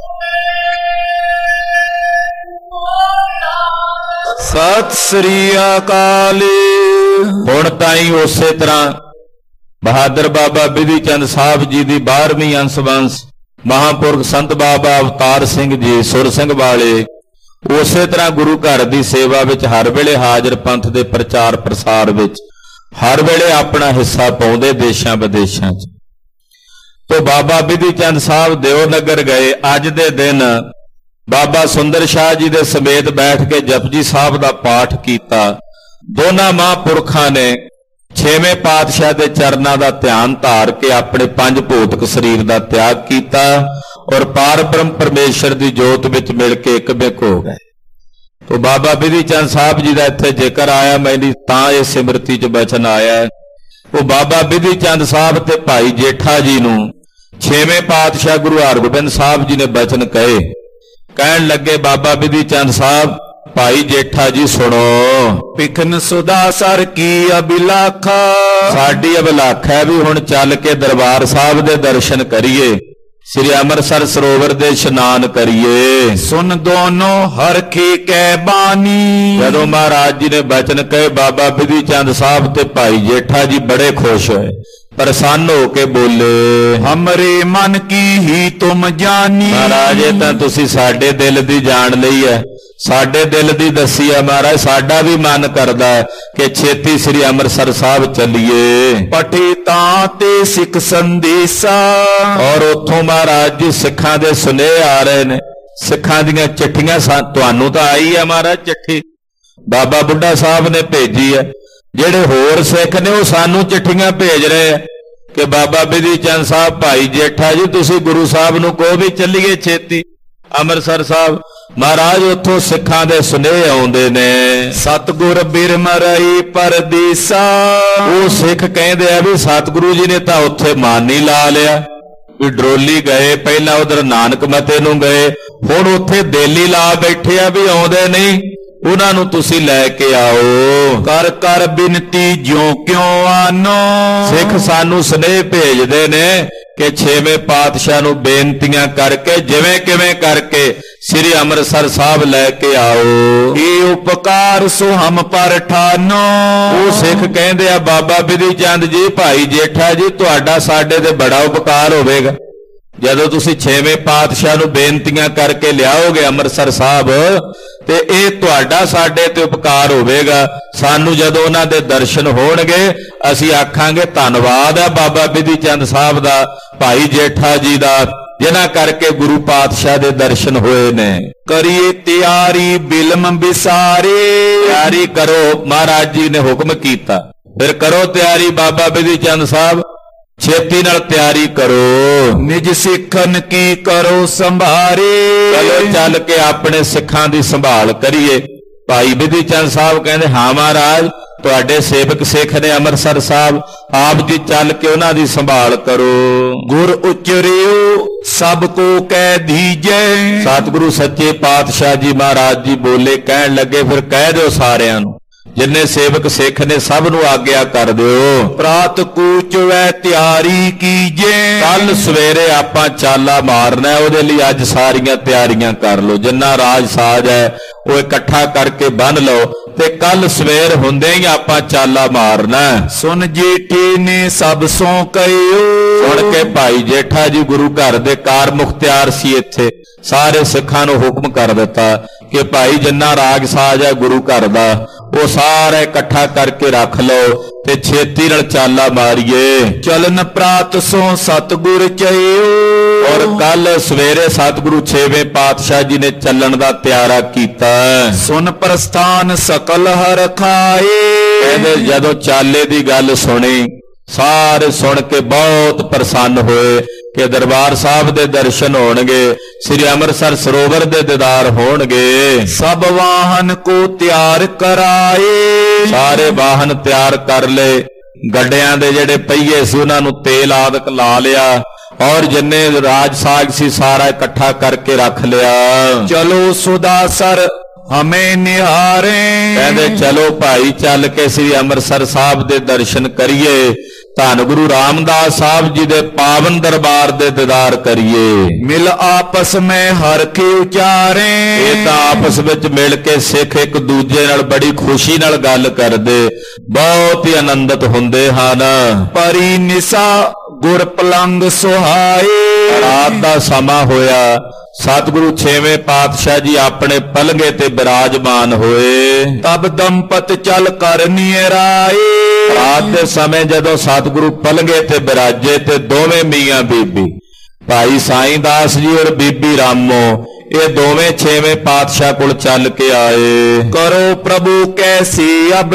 [SPEAKER 2] ਸਤਿ ਸ੍ਰੀ ਅਕਾਲ।
[SPEAKER 1] ਹੁਣ ਤਾਈਂ ਉਸੇ ਤਰ੍ਹਾਂ ਬਹਾਦਰ ਬਾਬਾ ਬਿਧੀ ਚੰਦ ਸਾਹਿਬ ਜੀ ਦੀ 12ਵੀਂ ਅੰਸ਼-ਵੰਸ਼ ਮਹਾਂਪੁਰਖ ਸੰਤ ਬਾਬਾ ਅਵਤਾਰ ਸਿੰਘ ਜੀ ਸੁਰ ਸਿੰਘ ਵਾਲੇ ਉਸੇ ਤਰ੍ਹਾਂ ਗੁਰੂ ਘਰ ਦੀ ਸੇਵਾ ਵਿੱਚ ਹਰ ਵੇਲੇ ਹਾਜ਼ਰ, ਪੰਥ ਦੇ ਪ੍ਰਚਾਰ ਪ੍ਰਸਾਰ ਵਿੱਚ ਹਰ ਵੇਲੇ ਆਪਣਾ ਹਿੱਸਾ ਪਾਉਂਦੇ ਦੇਸ਼ਾਂ ਵਿਦੇਸ਼ਾਂ 'ਚ। ਤੋਂ ਬਾਬਾ ਬਿਧੀ ਚੰਦ ਸਾਹਿਬ ਦਿਓ ਨਗਰ ਗਏ। ਅੱਜ ਦੇ ਦਿਨ ਬਾਬਾ ਸੁੰਦਰ ਸ਼ਾਹ ਜੀ ਦੇ ਸਮੇਤ ਬੈਠ ਕੇ ਜਪਜੀ ਸਾਹਿਬ ਦਾ ਪਾਠ ਕੀਤਾ। ਦੋਨਾਂ ਮਹਾਂਪੁਰਖਾਂ ਨੇ ਛੇਵੇਂ ਪਾਤਸ਼ਾਹ ਦੇ ਚਰਨਾਂ ਦਾ ਧਿਆਨ ਧਾਰ ਕੇ ਆਪਣੇ ਪੰਜ ਭੌਤਿਕ ਸਰੀਰ ਦਾ ਤਿਆਗ ਕੀਤਾ ਔਰ ਪਾਰ ਬ੍ਰਹਮ ਪਰਮੇਸ਼ਰ ਦੀ ਜੋਤ ਵਿੱਚ ਮਿਲ ਕੇ ਇਕਮਿਕ ਹੋ ਗਏ। ਤੋ ਬਾਬਾ ਬਿਧੀ ਚੰਦ ਸਾਹਿਬ ਜੀ ਦਾ ਇੱਥੇ ਜ਼ਿਕਰ ਆਇਆ, ਮੇਰੀ ਤਾਂ ਇਹ ਸਿਮਰਤੀ 'ਚ ਬਚਨ ਆਇਆ। ਉਹ ਬਾਬਾ ਬਿਧੀ ਚੰਦ ਸਾਹਿਬ ਤੇ ਭਾਈ ਜੇਠਾ ਜੀ ਨੂੰ ਛੇਵੇਂ ਪਾਤਸ਼ਾਹ ਗੁਰੂ ਹਰਗੋਬਿੰਦ ਸਾਹਿਬ ਜੀ ਨੇ ਬਚਨ ਕਹੇ। ਕਹਿਣ ਲੱਗੇ, ਬਾਬਾ ਬਿਧੀ ਚੰਦ ਸਾਹਿਬ ਭਾਈ ਜੇਠਾ ਜੀ ਸੁਣੋ,
[SPEAKER 2] ਪਿਖਨ ਸੁਦਾ ਸਰ ਕੀ ਅਭਿਲਾਖਾ।
[SPEAKER 1] ਸਾਡੀ ਅਭਿਲਾਖ ਹੈ ਵੀ ਹੁਣ ਚੱਲ ਕੇ ਦਰਬਾਰ ਸਾਹਿਬ ਦੇ ਦਰਸ਼ਨ ਕਰੀਏ, ਸ੍ਰੀ ਅੰਮ੍ਰਿਤਸਰ ਸਰੋਵਰ ਦੇ ਇਸ਼ਨਾਨ ਕਰੀਏ।
[SPEAKER 2] ਸੁਨ ਦੋਨੋਂ ਹਰਖੀ ਕੈ ਬਾਣੀ।
[SPEAKER 1] ਜਦੋਂ ਮਹਾਰਾਜ ਜੀ ਨੇ ਬਚਨ ਕਹੇ, ਬਾਬਾ ਬਿਧੀ ਚੰਦ ਸਾਹਿਬ ਤੇ ਭਾਈ ਜੇਠਾ ਜੀ ਬੜੇ ਖੁਸ਼ ਹੋਏ, ਪ੍ਰਸੰਨ ਹੋ ਕੇ ਬੋਲੇ,
[SPEAKER 2] ਹਮਰੇ ਮਨ ਕੀ ਹੀ ਤੁਮ ਜਾਨੀ।
[SPEAKER 1] ਮਹਾਰਾਜ ਇਹ ਤਾਂ ਤੁਸੀਂ ਸਾਡੇ ਦਿਲ ਦੀ ਜਾਣ ਲਈ ਹੈ, ਸਾਡੇ ਦਿਲ ਦੀ ਦੱਸੀ ਆ ਮਹਾਰਾਜ। ਸਾਡਾ ਵੀ ਮਨ ਕਰਦਾ ਹੈ ਕਿ ਛੇਤੀ ਸ੍ਰੀ ਅੰਮ੍ਰਿਤਸਰ ਸਾਹਿਬ ਚੱਲੀਏ।
[SPEAKER 2] ਪਠੇ ਤਾਂ ਤੇ ਸਿੱਖ ਸੰਦੇਸ਼ਾ,
[SPEAKER 1] ਔਰ ਉੱਥੋਂ ਮਹਾਰਾਜ ਜੀ ਸਿੱਖਾਂ ਦੇ ਸੁਨੇਹੇ ਆ ਰਹੇ ਨੇ, ਸਿੱਖਾਂ ਦੀਆਂ ਚਿੱਠੀਆਂ। ਤੁਹਾਨੂੰ ਤਾਂ ਆਈ ਹੈ ਮਹਾਰਾਜ ਚਿੱਠੀ, ਬਾਬਾ ਬੁੱਢਾ ਸਾਹਿਬ ਨੇ ਭੇਜੀ ਹੈ। ਜਿਹੜੇ ਹੋਰ ਸਿੱਖ ਨੇ ਉਹ ਸਾਨੂੰ ਚਿੱਠੀਆਂ ਭੇਜ ਰਹੇ ਆ ਕਿ ਬਾਬਾ ਬਿਧੀ ਚੰਦ ਸਾਹਿਬ, ਭਾਈ ਜੇਠਾ ਜੀ, ਤੁਸੀਂ ਗੁਰੂ ਸਾਹਿਬ ਨੂੰ ਕਹੋ ਵੀ ਚੱਲੀਏ ਛੇਤੀ ਅੰਮ੍ਰਿਤਸਰ ਸਾਹਿਬ। ਮਹਾਰਾਜ ਉੱਥੋਂ ਸਿੱਖਾਂ ਦੇ ਸੁਨੇਹੇ ਆਉਂਦੇ ਨੇ।
[SPEAKER 2] ਸਤਿਗੁਰ ਬਿਰਮਰਈ ਪਰਦੇਸਾ,
[SPEAKER 1] ਉਹ ਸਿੱਖ ਕਹਿੰਦੇ ਆ ਵੀ ਸਤਿਗੁਰੂ ਜੀ ਨੇ ਤਾਂ ਉੱਥੇ ਮਾਨੀ ਲਾ ਲਿਆ ਵੀ ਡਰੋਲੀ ਗਏ, ਪਹਿਲਾਂ ਉਧਰ ਨਾਨਕ ਮਤੇ ਨੂੰ ਗਏ, ਹੁਣ ਉੱਥੇ ਦੇਲੀ ਲਾ ਬੈਠੇ ਆ ਵੀ ਆਉਂਦੇ ਨਹੀਂ, ਉਹਨਾਂ ਨੂੰ ਤੁਸੀਂ ਲੈ ਕੇ ਆਓ।
[SPEAKER 2] ਕਰ ਕਰ ਬਿਨਤੀ ਜਿਉ ਕਿਉ ਆਨੋ,
[SPEAKER 1] ਸਿੱਖ ਸਾਨੂੰ ਸੁਨੇਹੇ ਭੇਜਦੇ ਨੇ ਕਿ ਛੇਵੇਂ ਪਾਤਸ਼ਾਹ ਨੂੰ ਬੇਨਤੀਆਂ ਕਰਕੇ ਜਿਵੇਂ ਕਿਵੇਂ ਕਰਕੇ ਸ੍ਰੀ ਅੰਮ੍ਰਿਤਸਰ ਸਾਹਿਬ ਲੈ ਕੇ ਆਓ।
[SPEAKER 2] ਇਹ ਉਪਕਾਰ ਸੋ ਹਮ ਪਰ ਠਾਨੋ,
[SPEAKER 1] ਉਹ ਸਿੱਖ ਕਹਿੰਦੇ ਆ ਬਾਬਾ ਬਿਧੀ ਚੰਦ ਜੀ, ਭਾਈ ਜੇਠਾ ਜੀ, ਤੁਹਾਡਾ ਸਾਡੇ ਤੇ ਬੜਾ ਉਪਕਾਰ ਹੋਵੇਗਾ ਜਦੋਂ ਤੁਸੀਂ ਛੇਵੇਂ ਪਾਤਸ਼ਾਹ ਨੂੰ ਬੇਨਤੀਆਂ ਕਰਕੇ ਲਿਆਓਗੇ ਅੰਮ੍ਰਿਤਸਰ ਸਾਹਿਬ, ਤੇ ਇਹ ਤੁਹਾਡਾ ਸਾਡੇ ਤੇ ਉਪਕਾਰ ਹੋਵੇਗਾ। ਸਾਨੂੰ ਜਦੋਂ ਉਹਨਾਂ ਦੇ ਦਰਸ਼ਨ ਹੋਣਗੇ ਅਸੀਂ ਆਖਾਂਗੇ ਧੰਨਵਾਦ ਹੈ ਬਾਬਾ ਬਿਧੀ ਚੰਦ ਸਾਹਿਬ ਦਾ, ਭਾਈ ਜੇਠਾ ਜੀ ਦਾ, ਜਿਨ੍ਹਾਂ ਕਰਕੇ ਗੁਰੂ ਪਾਤਸ਼ਾਹ ਦੇ ਦਰਸ਼ਨ ਹੋਏ ਨੇ।
[SPEAKER 2] ਕਰੀਏ ਤਿਆਰੀ ਬਿਲਮ ਵਿਸਾਰੇ,
[SPEAKER 1] ਤਿਆਰੀ ਕਰੋ, ਮਹਾਰਾਜ ਜੀ ਨੇ ਹੁਕਮ ਕੀਤਾ, ਫਿਰ ਕਰੋ ਤਿਆਰੀ। ਬਾਬਾ ਬਿਧੀ ਚੰਦ ਸਾਹਿਬ ਛੇਤੀ ਨਾਲ ਤਿਆਰੀ ਕਰੋ।
[SPEAKER 2] ਨਿਜ ਸਿੱਖਨ ਕੀ ਕਰੋ ਸੰਭਾਰੇ,
[SPEAKER 1] ਚਲੋ ਚੱਲ ਕੇ ਆਪਣੇ ਸਿੱਖਾਂ ਦੀ ਸੰਭਾਲ ਕਰੀਏ। ਭਾਈ ਬਿਧੀ ਚੰਦ ਸਾਹਿਬ ਕਹਿੰਦੇ, ਹਾਂ ਮਹਾਰਾਜ, ਤੁਹਾਡੇ ਸੇਵਕ ਸਿੱਖ ਨੇ ਅੰਮ੍ਰਿਤਸਰ ਸਾਹਿਬ, ਆਪ ਜੀ ਚੱਲ ਕੇ ਉਹਨਾਂ ਦੀ ਸੰਭਾਲ ਕਰੋ।
[SPEAKER 2] ਗੁਰ ਉਚਰਿਓ ਸਭ ਕੋ ਕਹਿ ਦੀਜੈ,
[SPEAKER 1] ਸਤਿਗੁਰੂ ਸੱਚੇ ਪਾਤਸ਼ਾਹ ਜੀ ਮਹਾਰਾਜ ਜੀ ਬੋਲੇ, ਕਹਿਣ ਲੱਗੇ ਫਿਰ ਕਹਿ ਦਿਓ ਸਾਰਿਆਂ ਨੂੰ, ਜਿੰਨੇ ਸੇਵਕ ਸਿੱਖ ਨੇ ਸਭ ਨੂੰ ਆਗਿਆ ਕਰ ਦਿਓ।
[SPEAKER 2] ਪ੍ਰਾਤ ਕੂਚ ਵੈ ਤਿਆਰੀ ਕੀਜੇ,
[SPEAKER 1] ਕੱਲ ਸਵੇਰੇ ਆਪਾਂ ਚਾਲਾ ਮਾਰਨਾ, ਉਹਦੇ ਲਈ ਅੱਜ ਸਾਰੀਆਂ ਤਿਆਰੀਆਂ ਕਰ ਲਓ। ਜਿੰਨਾ ਰਾਜ ਸਾਜ ਹੈ ਉਹ ਇਕੱਠਾ ਕਰਕੇ ਬੰਨ ਲਓ, ਤੇ ਕੱਲ ਸਵੇਰ ਹੁੰਦੇ ਹੀ ਆਪਾਂ ਚਾਲਾ ਮਾਰਨਾ।
[SPEAKER 2] ਸੁਨ ਜੇਠੇ ਨੇ ਸਭ ਸੋ ਕਹਿਓ,
[SPEAKER 1] ਸੁਣ ਕੇ ਭਾਈ ਜੇਠਾ ਜੀ ਗੁਰੂ ਘਰ ਦੇ ਕਾਰ ਮੁਖਤਿਆਰ ਸੀ, ਇੱਥੇ ਸਾਰੇ ਸਿੱਖਾਂ ਨੂੰ ਹੁਕਮ ਕਰ ਦਿੱਤਾ ਕਿ ਭਾਈ ਜਿੰਨਾ ਰਾਗ ਸਾਜ ਹੈ ਗੁਰੂ ਘਰ ਦਾ ਉਹ ਸਾਰਾ ਇਕੱਠਾ ਕਰਕੇ ਰੱਖ ਲਓ ਤੇ ਛੇਤੀ ਨਾਲ ਚਾਲਾ ਮਾਰੀਏ।
[SPEAKER 2] ਚਲਨ ਪ੍ਰਾਤ ਸੋ ਸਤਿਗੁਰ ਚਇਓ,
[SPEAKER 1] ਔਰ ਕੱਲ ਸਵੇਰੇ ਸਤਿਗੁਰੂ ਛੇਵੇਂ ਪਾਤਸ਼ਾਹ ਜੀ ਨੇ ਚੱਲਣ ਦਾ ਤਿਆਰਾ ਕੀਤਾ।
[SPEAKER 2] ਸੁਨ ਪ੍ਰਸਥਾਨ ਸਕਲ ਹਰ ਖਾਏ,
[SPEAKER 1] ਕਹਿੰਦੇ ਜਦੋਂ ਚਾਲੇ ਦੀ ਗੱਲ ਸੁਣੀ ਸਾਰੇ ਸੁਣ ਕੇ ਬਹੁਤ ਪ੍ਰਸੰਨ ਹੋਏ ਕਿ ਦਰਬਾਰ ਸਾਹਿਬ ਦੇ ਦਰਸ਼ਨ ਹੋਣਗੇ, ਸ੍ਰੀ ਅੰਮ੍ਰਿਤਸਰ ਸਰੋਵਰ ਦੇ ਦੀਦਾਰ ਹੋਣਗੇ।
[SPEAKER 2] ਸਭ ਵਾਹਨ ਕੋ ਤਿਆਰ ਕਰਾਏ,
[SPEAKER 1] ਸਾਰੇ ਵਾਹਨ ਤਿਆਰ ਕਰ ਲਏ, ਗੱਡਿਆਂ ਦੇ ਜਿਹੜੇ ਪਹੀਏ ਸੀ ਉਹਨਾਂ ਨੂੰ ਤੇਲ ਆਦਿਕ ਲਾ ਲਿਆ, ਔਰ ਜਿੰਨੇ ਰਾਜ ਸਾਗ ਸੀ ਸਾਰਾ ਇਕੱਠਾ ਕਰਕੇ ਰੱਖ ਲਿਆ।
[SPEAKER 2] ਚਲੋ ਸੁਦਾਸਰ ਹਮੇ ਨਿਹਾਰੇ,
[SPEAKER 1] ਕਹਿੰਦੇ ਚਲੋ ਭਾਈ ਚੱਲ ਕੇ ਸ੍ਰੀ ਅੰਮ੍ਰਿਤਸਰ ਸਾਹਿਬ ਦੇ ਦਰਸ਼ਨ ਕਰੀਏ, ਧੰਨ ਗੁਰੂ ਰਾਮਦਾਸ ਸਾਹਿਬ ਜੀ ਦੇ ਪਾਵਨ ਦਰਬਾਰ ਦੇ ਦੀਦਾਰ ਕਰੀਏ।
[SPEAKER 2] ਮਿਲ ਆਪਸ ਮੈਂ ਹਰ ਕੇ ਉਚਾਰੇ,
[SPEAKER 1] ਇਹ ਤਾਂ ਆਪਸ ਵਿੱਚ ਮਿਲ ਕੇ ਸਿੱਖ ਇੱਕ ਦੂਜੇ ਨਾਲ ਬੜੀ ਖੁਸ਼ੀ ਨਾਲ ਗੱਲ ਕਰਦੇ, ਬਹੁਤ ਹੀ ਆਨੰਦਿਤ ਹੁੰਦੇ ਹਨ।
[SPEAKER 2] ਪਰੀ ਨਿਸਾ ਗੁਰ ਪਲੰਗ ਸੁਹਾਏ,
[SPEAKER 1] ਰਾਤ ਦਾ ਸਮਾਂ ਹੋਇਆ, ਸਤਿਗੁਰੂ ਛੇਵੇਂ ਪਾਤਸ਼ਾਹ ਜੀ ਆਪਣੇ ਪਲੰਘੇ ਤੇ ਬਿਰਾਜਮਾਨ ਹੋਏ।
[SPEAKER 2] ਤਬ ਦੰਪਤ ਚਲ ਕਰ ਨਿਰਾਏ,
[SPEAKER 1] ਰਾਤ ਦੇ ਸਮੇਂ ਜਦੋਂ ਸਤਿਗੁਰੂ ਪਲੰਘੇ ਤੇ ਬਿਰਾਜੇ ਤੇ ਦੋਵੇਂ ਮੀਆਂ ਬੀਬੀ, ਭਾਈ ਸਾਈਂ ਦਾਸ ਜੀ ਔਰ ਬੀਬੀ ਰਾਮੋ, ਇਹ ਦੋਵੇਂ ਛੇਵੇਂ ਪਾਤਸ਼ਾਹ ਕੋਲ ਚੱਲ ਕੇ ਆਏ।
[SPEAKER 2] ਕਰੋ ਪ੍ਰਭੂ ਕੈਸੀ ਅਬ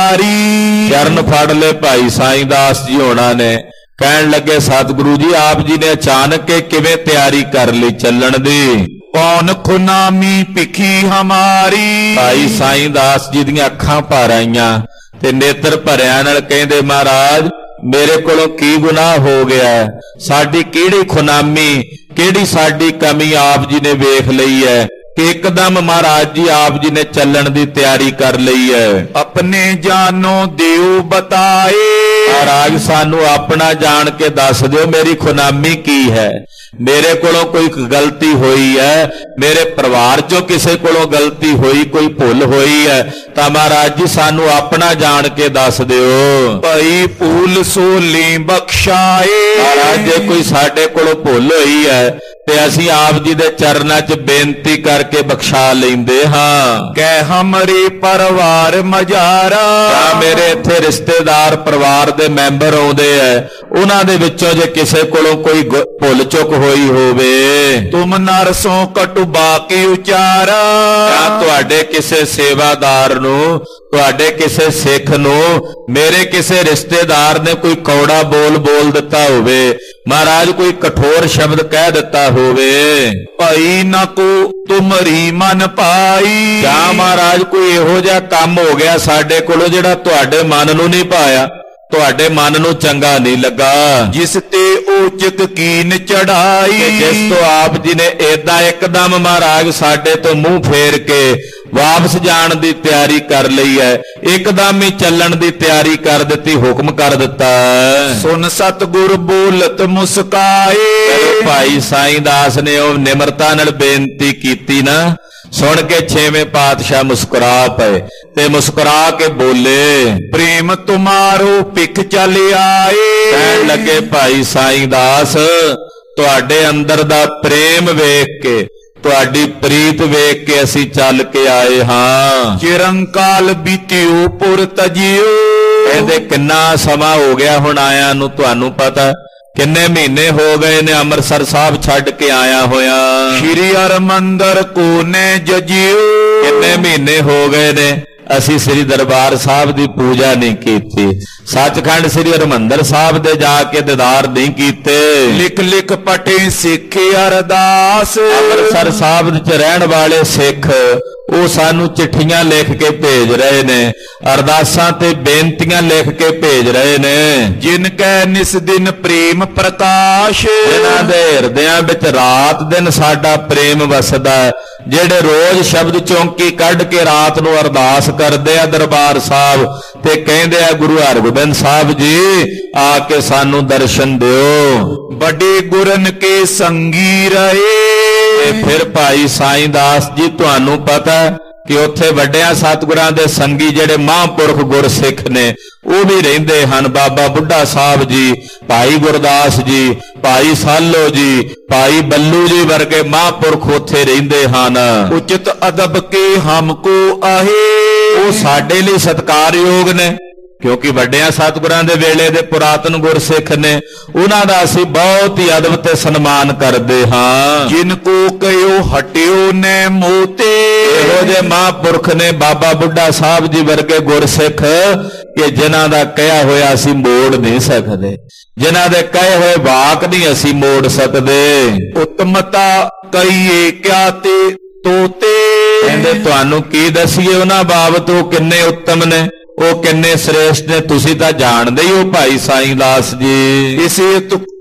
[SPEAKER 2] ਤਿਆਰੀ,
[SPEAKER 1] ਚਰਨ ਫੜ ਲੈ ਭਾਈ ਸਾਈਂ ਦਾਸ ਜੀ ਹੋਣਾ ਨੇ, ਕਹਿਣ ਲੱਗੇ ਸਤਿਗੁਰੂ ਜੀ ਆਪ ਜੀ ਨੇ ਅਚਾਨਕ ਕਿਵੇਂ ਤਿਆਰੀ ਕਰ ਲਈ ਚੱਲਣ ਦੀ।
[SPEAKER 2] ਕੌਣ ਖੁਨਾਮੀ ਭਿਖੀ ਹਮਾਰੀ,
[SPEAKER 1] ਭਾਈ ਸਾਈਂ ਦਾਸ ਜੀ ਦੀਆਂ ਅੱਖਾਂ ਭਰ ਆਈਆਂ ਤੇ ਨੇਤਰ ਭਰਿਆ ਨਾਲ ਕਹਿੰਦੇ, ਮਹਾਰਾਜ ਮੇਰੇ ਕੋਲੋਂ ਕੀ ਗੁਨਾਹ ਹੋ ਗਿਆ, ਸਾਡੀ ਕਿਹੜੀ ਖੁਨਾਮੀ, ਕਿਹੜੀ ਸਾਡੀ ਕਮੀ ਆਪ ਜੀ ਨੇ ਵੇਖ ਲਈ ਹੈ ਕਿ ਇੱਕਦਮ ਮਹਾਰਾਜ ਜੀ ਆਪ ਜੀ ਨੇ ਚੱਲਣ ਦੀ ਤਿਆਰੀ ਕਰ ਲਈ ਹੈ।
[SPEAKER 2] ਆਪਣੇ ਜਾਨੋ ਦਿਓ ਬਤਾਏ,
[SPEAKER 1] ਮਹਾਰਾਜ ਸਾਨੂੰ ਆਪਣਾ ਜਾਣ ਕੇ ਦੱਸ ਦਿਓ ਮੇਰੀ ਖੁਨਾਮੀ ਕੀ ਹੈ, ਮੇਰੇ ਕੋਲੋਂ ਕੋਈ ਗਲਤੀ ਹੋਈ ਹੈ, ਮੇਰੇ ਪਰਿਵਾਰ ਚੋਂ ਕਿਸੇ ਕੋਲੋਂ ਗਲਤੀ ਹੋਈ, ਕੋਈ ਭੁੱਲ ਹੋਈ ਹੈ ਤਾਂ ਮਹਾਰਾਜ ਜੀ ਸਾਨੂੰ ਆਪਣਾ ਜਾਣ ਕੇ ਦੱਸ ਦਿਓ।
[SPEAKER 2] ਭਾਈ ਭੂਲ ਸੋਲੀ ਬਖਸ਼ਾਏ,
[SPEAKER 1] ਮਹਾਰਾਜ ਜੇ ਕੋਈ ਸਾਡੇ ਕੋਲੋਂ ਭੁੱਲ ਹੋਈ ਹੈ ਤੇ ਅਸੀਂ ਆਪ ਜੀ ਦੇ ਚਰਨਾਂ 'ਚ ਬੇਨਤੀ ਕਰਕੇ ਬਖਸ਼ਾ ਲੈਂਦੇ ਹਾਂ।
[SPEAKER 2] ਕਹਿ ਹਮਰੇ ਪਰਿਵਾਰ ਮਝਾਰਾ,
[SPEAKER 1] ਜਾਂ ਮੇਰੇ ਇੱਥੇ ਰਿਸ਼ਤੇਦਾਰ ਪਰਿਵਾਰ ਦੇ ਮੈਂਬਰ ਆਉਂਦੇ ਐ, ਉਹਨਾਂ ਦੇ ਵਿੱਚੋਂ ਜੇ ਕਿਸੇ ਕੋਲੋਂ ਕੋਈ ਭੁੱਲ ਚੁੱਕ ਹੋਈ ਹੋਵੇ,
[SPEAKER 2] ਤੁਮ ਨਰਸੋਂ ਕਟੁਬਾ ਕੇ ਉਚਾਰਾ,
[SPEAKER 1] ਜਾਂ ਤੁਹਾਡੇ ਕਿਸੇ ਸੇਵਾਦਾਰ ਨੂੰ, ਤੁਹਾਡੇ ਕਿਸੇ ਸਿੱਖ ਨੂੰ, ਮੇਰੇ ਕਿਸੇ ਰਿਸ਼ਤੇਦਾਰ ਨੇ ਕੋਈ ਕੌੜਾ ਬੋਲ ਦਿੱਤਾ ਹੋਵੇ, ਮਹਾਰਾਜ ਕੋਈ ਕਠੋਰ ਸ਼ਬਦ ਕਹਿ ਦਿੱਤਾ ਹੋਵੇ,
[SPEAKER 2] ਭਾਈ ਨਾ ਕੋ ਤੁਮਰੀ ਮਨ ਪਾਈ,
[SPEAKER 1] ਜਾਂ ਮਹਾਰਾਜ ਕੋਈ ਇਹੋ ਜਿਹਾ ਕੰਮ ਹੋ ਗਿਆ ਸਾਡੇ ਕੋਲੋਂ ਜਿਹੜਾ ਤੁਹਾਡੇ ਮਨ ਨੂੰ ਨਹੀਂ ਭਾਇਆ, ਤੁਹਾਡੇ ਮਨ ਨੂੰ ਚੰਗਾ ਨਹੀਂ ਲੱਗਾ,
[SPEAKER 2] ਜਿਸ ਤੇ ਓਚਕ ਕੀਨ ਚੜਾਈ,
[SPEAKER 1] ਜਿਸ ਤੋਂ ਆਪ ਜੀ ਨੇ ਏਦਾਂ ਇੱਕਦਮ ਮਹਾਰਾਜ ਸਾਡੇ ਤੋਂ ਮੂੰਹ ਫੇਰ ਕੇ ਵਾਪਸ ਜਾਣ ਦੀ ਤਿਆਰੀ ਕਰ ਲਈ ਹੈ, ਇੱਕਦਮ ਹੀ ਚੱਲਣ ਦੀ ਤਿਆਰੀ ਕਰ ਦਿੱਤੀ, ਹੁਕਮ ਕਰ ਦਿੱਤਾ।
[SPEAKER 2] ਸੁਨ ਸਤਿਗੁਰ ਬੋਲਤ ਮੁਸਕਾਏ,
[SPEAKER 1] ਭਾਈ ਸਾਈਂ ਦਾਸ ਨੇ ਉਹ ਨਿਮਰਤਾ ਨਾਲ ਬੇਨਤੀ ਕੀਤੀ ਨਾ, ਸੁਣ ਕੇ ਛੇਵੇਂ ਪਾਤਸ਼ਾਹ ਮੁਸਕਰਾ ਪਏ ਤੇ ਮੁਸਕਰਾ ਕੇ ਬੋਲੇ,
[SPEAKER 2] ਪ੍ਰੇਮ ਤੁਮਾਰੋ ਪਿਖ ਚੱਲ ਆਏ।
[SPEAKER 1] ਕਹਿਣ ਲੱਗੇ ਭਾਈ ਸਾਈਂ ਦਾਸ, ਤੁਹਾਡੇ ਅੰਦਰ ਦਾ ਪ੍ਰੇਮ ਵੇਖ ਕੇ, ਤੁਹਾਡੀ ਪ੍ਰੀਤ ਵੇਖ ਕੇ ਅਸੀਂ ਚੱਲ ਕੇ ਆਏ ਹਾਂ।
[SPEAKER 2] ਚਿਰੰਕਾਲ ਬੀਤਿਓ ਪੁਰ ਤਜਿਓ,
[SPEAKER 1] ਕਹਿੰਦੇ ਕਿੰਨਾ ਸਮਾਂ ਹੋ ਗਿਆ ਹੁਣ ਆਇਆਂ ਨੂੰ, ਤੁਹਾਨੂੰ ਪਤਾ ਕਿੰਨੇ ਮਹੀਨੇ ਹੋ ਗਏ ਨੇ ਅੰਮ੍ਰਿਤਸਰ ਸਾਹਿਬ ਛੱਡ ਕੇ ਆਇਆ ਹੋਇਆ।
[SPEAKER 2] ਸ਼੍ਰੀ ਹਰਿਮੰਦਰ ਕੋਨੇ ਜਜਿਓ,
[SPEAKER 1] ਕਿੰਨੇ ਮਹੀਨੇ ਹੋ ਗਏ ਨੇ ਅਸੀਂ ਸ੍ਰੀ ਦਰਬਾਰ ਸਾਹਿਬ ਦੀ ਪੂਜਾ ਨਹੀਂ ਕੀਤੀ, ਸੱਚਖੰਡ ਸ੍ਰੀ ਹਰਿਮੰਦਰ ਸਾਹਿਬ ਦੇ ਜਾ ਕੇ ਦੀਦਾਰ ਨਹੀਂ ਕੀਤੇ।
[SPEAKER 2] ਲਿਖ ਲਿਖ ਪਟੇ ਸਿੱਖ ਅਰਦਾਸ,
[SPEAKER 1] ਅੰਮ੍ਰਿਤਸਰ ਸਾਹਿਬ ਵਿੱਚ ਰਹਿਣ ਵਾਲੇ ਸਿੱਖ ਉਹ ਸਾਨੂੰ ਚਿੱਠੀਆਂ ਲਿਖ ਕੇ ਭੇਜ ਰਹੇ ਨੇ, ਅਰਦਾਸਾਂ ਤੇ ਬੇਨਤੀਆਂ ਲਿਖ ਕੇ ਭੇਜ ਰਹੇ ਨੇ।
[SPEAKER 2] ਜਿਨ ਕੈ ਨਿਸ ਦਿਨ ਪ੍ਰੇਮ ਪ੍ਰਕਾਸ਼,
[SPEAKER 1] ਜਿਨ੍ਹਾਂ ਦੇ ਹਿਰਦਿਆਂ ਵਿੱਚ ਰਾਤ ਦਿਨ ਸਾਡਾ ਪ੍ਰੇਮ ਵਸਦਾ, ਜਿਹੜੇ ਰੋਜ਼ ਸ਼ਬਦ ਚੌਂਕੀ ਕੱਢ ਕੇ ਰਾਤ ਨੂੰ ਅਰਦਾਸ ਕਰਦੇ ਆ ਦਰਬਾਰ ਸਾਹਿਬ ਤੇ ਕਹਿੰਦੇ ਆ ਗੁਰੂ ਹਰਗੋਬਿੰਦ ਸਾਹਿਬ ਜੀ ਆ ਕੇ ਸਾਨੂੰ ਦਰਸ਼ਨ ਦਿਓ।
[SPEAKER 2] ਵੱਡੇ ਗੁਰਨ ਕੇ ਸੰਗੀ ਰਹੇ,
[SPEAKER 1] ਫਿਰ ਭਾਈ ਸਾਈਂ ਦਾਸ ਜੀ ਤੁਹਾਨੂੰ ਪਤਾ ਕਿ ਉੱਥੇ ਵੱਡਿਆਂ ਸਤਿਗੁਰਾਂ ਦੇ ਸੰਗੀ ਜਿਹੜੇ ਮਹਾਂਪੁਰਖ ਗੁਰਸਿੱਖ ਨੇ ਉਹ ਵੀ ਰਹਿੰਦੇ ਹਨ। ਬਾਬਾ ਬੁੱਢਾ ਸਾਹਿਬ ਜੀ, ਭਾਈ ਗੁਰਦਾਸ ਜੀ, ਭਾਈ ਸਾਲੋ ਜੀ, ਭਾਈ ਬੱਲੂ ਜੀ ਵਰਗੇ ਮਹਾਂਪੁਰਖ ਉੱਥੇ ਰਹਿੰਦੇ ਹਨ।
[SPEAKER 2] ਉਚਿਤ ਅਦਬ ਕੇ ਹਮਕੋ ਆਹੇ,
[SPEAKER 1] ਉਹ ਸਾਡੇ ਲਈ ਸਤਿਕਾਰਯੋਗ ਨੇ ਕਿਉਂਕਿ ਵੱਡਿਆਂ ਸਤਿਗੁਰਾਂ ਦੇ ਵੇਲੇ ਦੇ ਪੁਰਾਤਨ ਗੁਰਸਿੱਖ ਨੇ, ਉਹਨਾਂ ਦਾ ਅਸੀਂ ਬਹੁਤ ਹੀ ਅਦਬ ਤੇ ਸਨਮਾਨ ਕਰਦੇ ਹਾਂ।
[SPEAKER 2] ਜਿਨ ਕੋ ਕਹਿਓ ਹਟਿਓ ਨੇ ਮੋਤੇ,
[SPEAKER 1] ਇਹੋ ਜਿਹੇ ਮਹਾਂਪੁਰਖ ਨੇ ਬਾਬਾ ਬੁੱਢਾ ਸਾਹਿਬ ਜੀ ਵਰਗੇ ਗੁਰਸਿੱਖ ਕਿ ਜਿਨ੍ਹਾਂ ਦਾ ਕਹਿਆ ਹੋਇਆ ਅਸੀਂ ਮੋੜ ਨਹੀਂ ਸਕਦੇ, ਜਿਨ੍ਹਾਂ ਦੇ ਕਹੇ ਹੋਏ ਵਾਕ ਨਹੀਂ ਅਸੀਂ ਮੋੜ ਸਕਦੇ।
[SPEAKER 2] ਉਤਮਤਾ ਕਹੀਏ ਕਿਆ ਤੇ ਤੋਤੇ,
[SPEAKER 1] ਕਹਿੰਦੇ ਤੁਹਾਨੂੰ ਕੀ ਦਸੀਏ ਉਹਨਾਂ ਬਾਬਤ, ਉਹ ਕਿੰਨੇ ਉੱਤਮ ਨੇ, ਉਹ ਕਿੰਨੇ ਸ੍ਰੇਸ਼ਟ ਨੇ, ਤੁਸੀਂ ਤਾਂ ਜਾਣਦੇ ਹੀ ਹੋ ਭਾਈ ਸਾਈਂ ਦਾਸ ਜੀ।
[SPEAKER 2] ਇਸੇ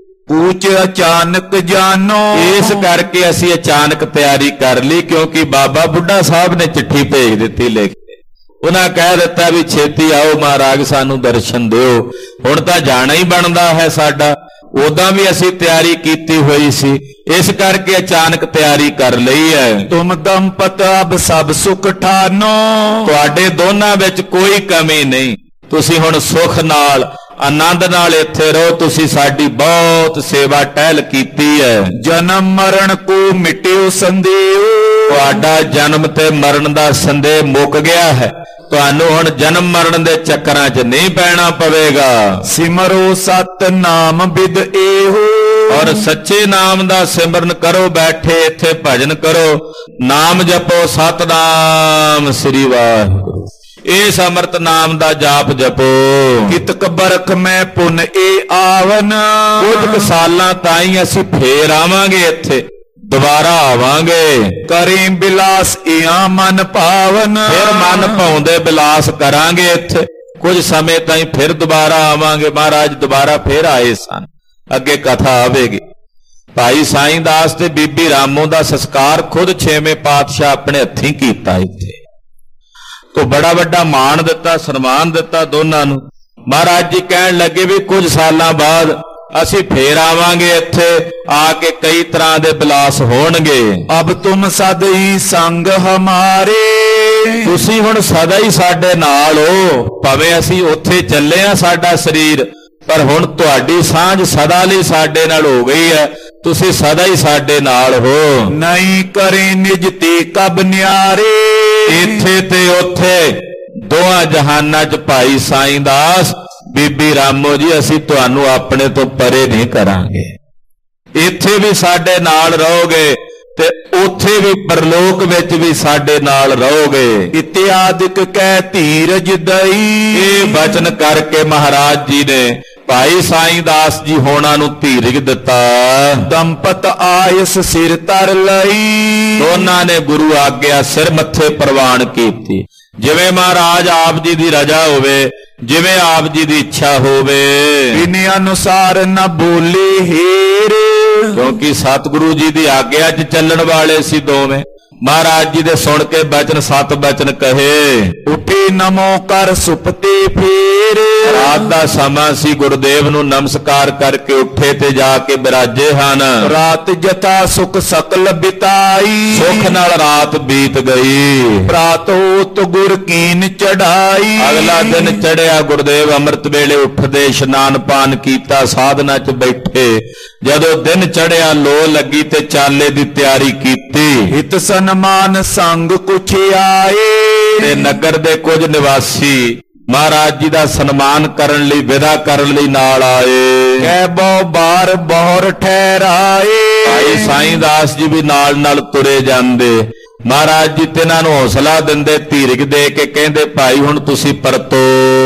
[SPEAKER 2] ਕੂਚ ਅਚਾਨਕ ਜਾਨੋ,
[SPEAKER 1] ਇਸ ਕਰਕੇ ਅਸੀਂ ਅਚਾਨਕ ਤਿਆਰੀ ਕਰ ਲਈ ਕਿਉਂਕਿ ਬਾਬਾ ਬੁੱਢਾ ਸਾਹਿਬ ਨੇ ਚਿੱਠੀ ਭੇਜ ਦਿੱਤੀ ਲਿਖ ਕੇ, ਉਹਨਾਂ ਕਹਿ ਦਿੱਤਾ ਵੀ ਛੇਤੀ ਆਓ ਮਹਾਰਾਜ ਸਾਨੂੰ ਦਰਸ਼ਨ ਦਿਓ। ਹੁਣ ਤਾਂ ਜਾਣਾ ਹੀ ਬਣਦਾ ਹੈ ਸਾਡਾ, ਉਦਾਂ ਵੀ ਅਸੀਂ ਤਿਆਰੀ ਕੀਤੀ ਹੋਈ ਸੀ, ਇਸ ਕਰਕੇ ਅਚਾਨਕ ਤਿਆਰੀ ਕਰ ਲਈ ਹੈ।
[SPEAKER 2] ਤੁਮ ਦੰਪਤ ਅਬ ਸਭ ਸੁਖ ਠਾਨੋ,
[SPEAKER 1] ਤੁਹਾਡੇ ਦੋਨਾਂ ਵਿੱਚ ਕੋਈ ਕਮੀ ਨਹੀਂ, ਤੁਸੀਂ ਹੁਣ ਸੁਖ ਨਾਲ ਆਨੰਦ ਨਾਲ ਇੱਥੇ ਰਹੋ, ਤੁਸੀਂ ਸਾਡੀ ਬਹੁਤ ਸੇਵਾ ਟਹਿਲ ਕੀਤੀ ਹੈ।
[SPEAKER 2] ਜਨਮ ਮਰਨ ਕੋ ਮਿਟਿਓ ਸੰਦੇਹ,
[SPEAKER 1] ਤੁਹਾਡਾ ਜਨਮ ਤੇ ਮਰਨ ਦਾ ਸੰਦੇਹ ਮੁੱਕ ਗਿਆ ਹੈ, ਤੁਹਾਨੂੰ ਹੁਣ ਜਨਮ ਮਰਨ ਦੇ ਚੱਕਰਾਂ 'ਚ ਨਹੀਂ ਪੈਣਾ ਪਵੇਗਾ।
[SPEAKER 2] ਸਿਮਰੋ ਸਤ ਨਾਮ ਬਿਦ ਏਹੋ,
[SPEAKER 1] ਔਰ ਸੱਚੇ ਨਾਮ ਦਾ ਸਿਮਰਨ ਕਰੋ, ਬੈਠੇ ਇੱਥੇ ਭਜਨ ਕਰੋ, ਨਾਮ ਜਪੋ ਸਤਨਾਮ ਸ੍ਰੀ ਵਾਹਿਗੁਰੂ, ਇਸ ਅੰਮ੍ਰਿਤ ਨਾਮ ਦਾ ਜਾਪ ਜਪੋ।
[SPEAKER 2] ਕਿਤਕ ਬਰਖ ਮੈਂ ਪੁਨ ਏ ਆਵਨ,
[SPEAKER 1] ਕੁਝ ਸਾਲਾਂ ਤਾਈਂ ਅਸੀਂ ਫੇਰ ਆਵਾਂਗੇ, ਇੱਥੇ ਦੁਬਾਰਾ ਆਵਾਂਗੇ।
[SPEAKER 2] ਕਰੇ ਬਿਲਾਸ ਇਆਂ ਮਨ ਭਾਵਨ,
[SPEAKER 1] ਫਿਰ ਮਨ ਭਾਉਂਦੇ ਬਿਲਾਸ ਕਰਾਂਗੇ ਇੱਥੇ, ਕੁਝ ਸਮੇਂ ਤਾਈਂ ਫਿਰ ਦੁਬਾਰਾ ਆਵਾਂਗੇ। ਮਹਾਰਾਜ ਦੁਬਾਰਾ ਫਿਰ ਆਏ ਸਨ, ਅੱਗੇ ਕਥਾ ਆਵੇਗੀ। ਭਾਈ ਸਾਈਂ ਦਾਸ ਤੇ ਬੀਬੀ ਰਾਮੋ ਦਾ ਸੰਸਕਾਰ ਖੁਦ ਛੇਵੇਂ ਪਾਤਸ਼ਾਹ ਆਪਣੇ ਹੱਥੀਂ ਕੀਤਾ ਇੱਥੇ, ਤੋਂ ਬੜਾ ਵੱਡਾ ਮਾਣ ਦਿੱਤਾ, ਸਨਮਾਨ ਦਿੱਤਾ ਦੋਨਾਂ ਨੂੰ। ਮਹਾਰਾਜ ਜੀ ਕਹਿਣ ਲੱਗੇ ਵੀ ਕੁਝ ਸਾਲਾਂ ਬਾਅਦ ਅਸੀਂ ਫੇਰ ਆਵਾਂਗੇ ਇੱਥੇ, ਆ ਕੇ ਕਈ ਤਰ੍ਹਾਂ ਦੇ ਬਿਲਾਸ ਹੋਣਗੇ।
[SPEAKER 2] ਅਬ ਤੁਮ ਸਦਾ ਹੀ ਸੰਗ ਹਮਾਰੇ,
[SPEAKER 1] ਤੁਸੀਂ ਹੁਣ ਸਦਾ ਹੀ ਸਾਡੇ ਨਾਲ ਹੋ, ਭਾਵੇਂ ਅਸੀਂ ਉੱਥੇ ਚੱਲੇ ਆ ਸਾਡਾ ਸਰੀਰ, ਪਰ ਹੁਣ ਤੁਹਾਡੀ ਸਾਂਝ ਸਦਾ ਲਈ ਸਾਡੇ ਨਾਲ ਹੋ ਗਈ ਹੈ। ਤੁਸੀਂ ਸਦਾ ਹੀ ਸਾਡੇ ਨਾਲ ਹੋ।
[SPEAKER 2] ਨਹੀਂ ਕਰੇ ਨਿਜ ਤੇ ਕਬ ਨਿਆਰੇ।
[SPEAKER 1] ਇੱਥੇ ਤੇ ਉੱਥੇ ਦੋਹਾਂ ਜਹਾਨਾਂ 'ਚ ਭਾਈ ਸਾਈਂ ਦਾਸ ਬੀਬੀ ਰਾਮੋ ਜੀ ਅਸੀਂ ਤੁਹਾਨੂੰ ਆਪਣੇ ਤੋਂ ਪਰੇ ਨਹੀਂ ਕਰਾਂਗੇ। ਇੱਥੇ ਵੀ ਸਾਡੇ ਨਾਲ ਰਹੋਗੇ ਤੇ ਉੱਥੇ ਵੀ ਪਰਲੋਕ ਵਿੱਚ ਵੀ ਸਾਡੇ ਨਾਲ ਰਹੋਗੇ।
[SPEAKER 2] ਇਤਿਆਦਿਕ ਕਹਿ ਧੀਰਜ ਦਈ।
[SPEAKER 1] ਇਹ ਬਚਨ ਕਰਕੇ ਮਹਾਰਾਜ ਜੀ ਨੇ ਭਾਈ ਸਾਈਂ ਦਾਸ ਜੀ ਹੋਣਾ ਨੂੰ ਧੀਰਜ ਦਿੱਤਾ।
[SPEAKER 2] ਦੰਪਤ ਆਇਸ ਸਿਰ ਧਰ ਲਈ।
[SPEAKER 1] ਦੋਨਾਂ ਨੇ ਗੁਰੂ ਆਗਿਆ ਸਿਰ ਮੱਥੇ ਪ੍ਰਵਾਨ ਕੀਤੀ। ਜਿਵੇਂ ਮਹਾਰਾਜ ਆਪ ਜੀ ਦੀ ਰਜ਼ਾ ਹੋਵੇ, ਜਿਵੇਂ ਆਪ ਜੀ ਦੀ ਇੱਛਾ ਹੋਵੇ।
[SPEAKER 2] ਬਿਨ ਅਨੁਸਾਰ ਨ ਬੋਲੇ ਹੀਰ।
[SPEAKER 1] ਕਿਉਂਕਿ ਸਤਿਗੁਰੂ ਜੀ ਦੀ ਆਗਿਆ 'ਚ ਚੱਲਣ ਵਾਲੇ ਸੀ ਦੋਵੇਂ। ਮਹਾਰਾਜ ਜੀ ਦੇ ਸੁਣ ਕੇ ਬਚਨ ਸਤ ਬਚਨ ਕਹੇ।
[SPEAKER 2] ਉਠੇ ਨਮੋ ਕਰ ਸੁਪਤੇ ਫੇਰ।
[SPEAKER 1] ਰਾਤ ਦਾ ਸਮਾਂ ਸੀ, ਗੁਰਦੇਵ ਨੂੰ ਨਮਸਕਾਰ ਕਰਕੇ ਉੱਠੇ ਤੇ ਜਾ ਕੇ ਬਿਰਾਜੇ ਹਨ।
[SPEAKER 2] ਰਾਤ ਜਥਾ ਸੁਖ ਸਕਲ ਬਿਤਾਈ।
[SPEAKER 1] ਸੁਖ ਨਾਲ ਰਾਤ ਬੀਤ ਗਈ।
[SPEAKER 2] ਪ੍ਰਾਤ ਹੋਤ ਗੁਰ ਕੀਨ ਚੜਾਈ।
[SPEAKER 1] ਅਗਲਾ ਦਿਨ ਚੜਿਆ। ਗੁਰਦੇਵ ਅੰਮ੍ਰਿਤ ਵੇਲੇ ਉੱਠਦੇ, ਇਸ਼ਨਾਨ ਪਾਨ ਕੀਤਾ, ਸਾਧਨਾ 'ਚ ਬੈਠੇ। ਜਦੋਂ ਦਿਨ ਚੜਿਆ ਲੋ ਲੱਗੀ ਤੇ ਚਾਲੇ ਦੀ ਤਿਆਰੀ ਕੀਤੀ।
[SPEAKER 2] ਹਿਤ ਸਨਮਾਨ ਸੰਗ ਕੁਛ ਆਏ।
[SPEAKER 1] ਤੇ ਨਗਰ ਦੇ ਕੁਝ ਨਿਵਾਸੀ ਮਹਾਰਾਜ ਜੀ ਦਾ ਸਨਮਾਨ ਕਰਨ ਲਈ, ਵਿਦਾ ਕਰਨ ਲਈ ਨਾਲ ਆਏ।
[SPEAKER 2] ਕਹਿ ਬਹੁ ਬਾਰ ਬਹੁਰ ਠਹਿਰਾਏ।
[SPEAKER 1] ਭਾਈ ਸਾਈਂ ਦਾਸ ਜੀ ਵੀ ਨਾਲ ਨਾਲ ਤੁਰੇ ਜਾਂਦੇ। ਮਹਾਰਾਜ ਜੀ ਤਿਨਾਂ ਨੂੰ ਹੌਸਲਾ ਦਿੰਦੇ, ਧੀਰਜ ਦੇ ਕੇ ਕਹਿੰਦੇ ਭਾਈ ਹੁਣ ਤੁਸੀਂ ਪਰਤੋ।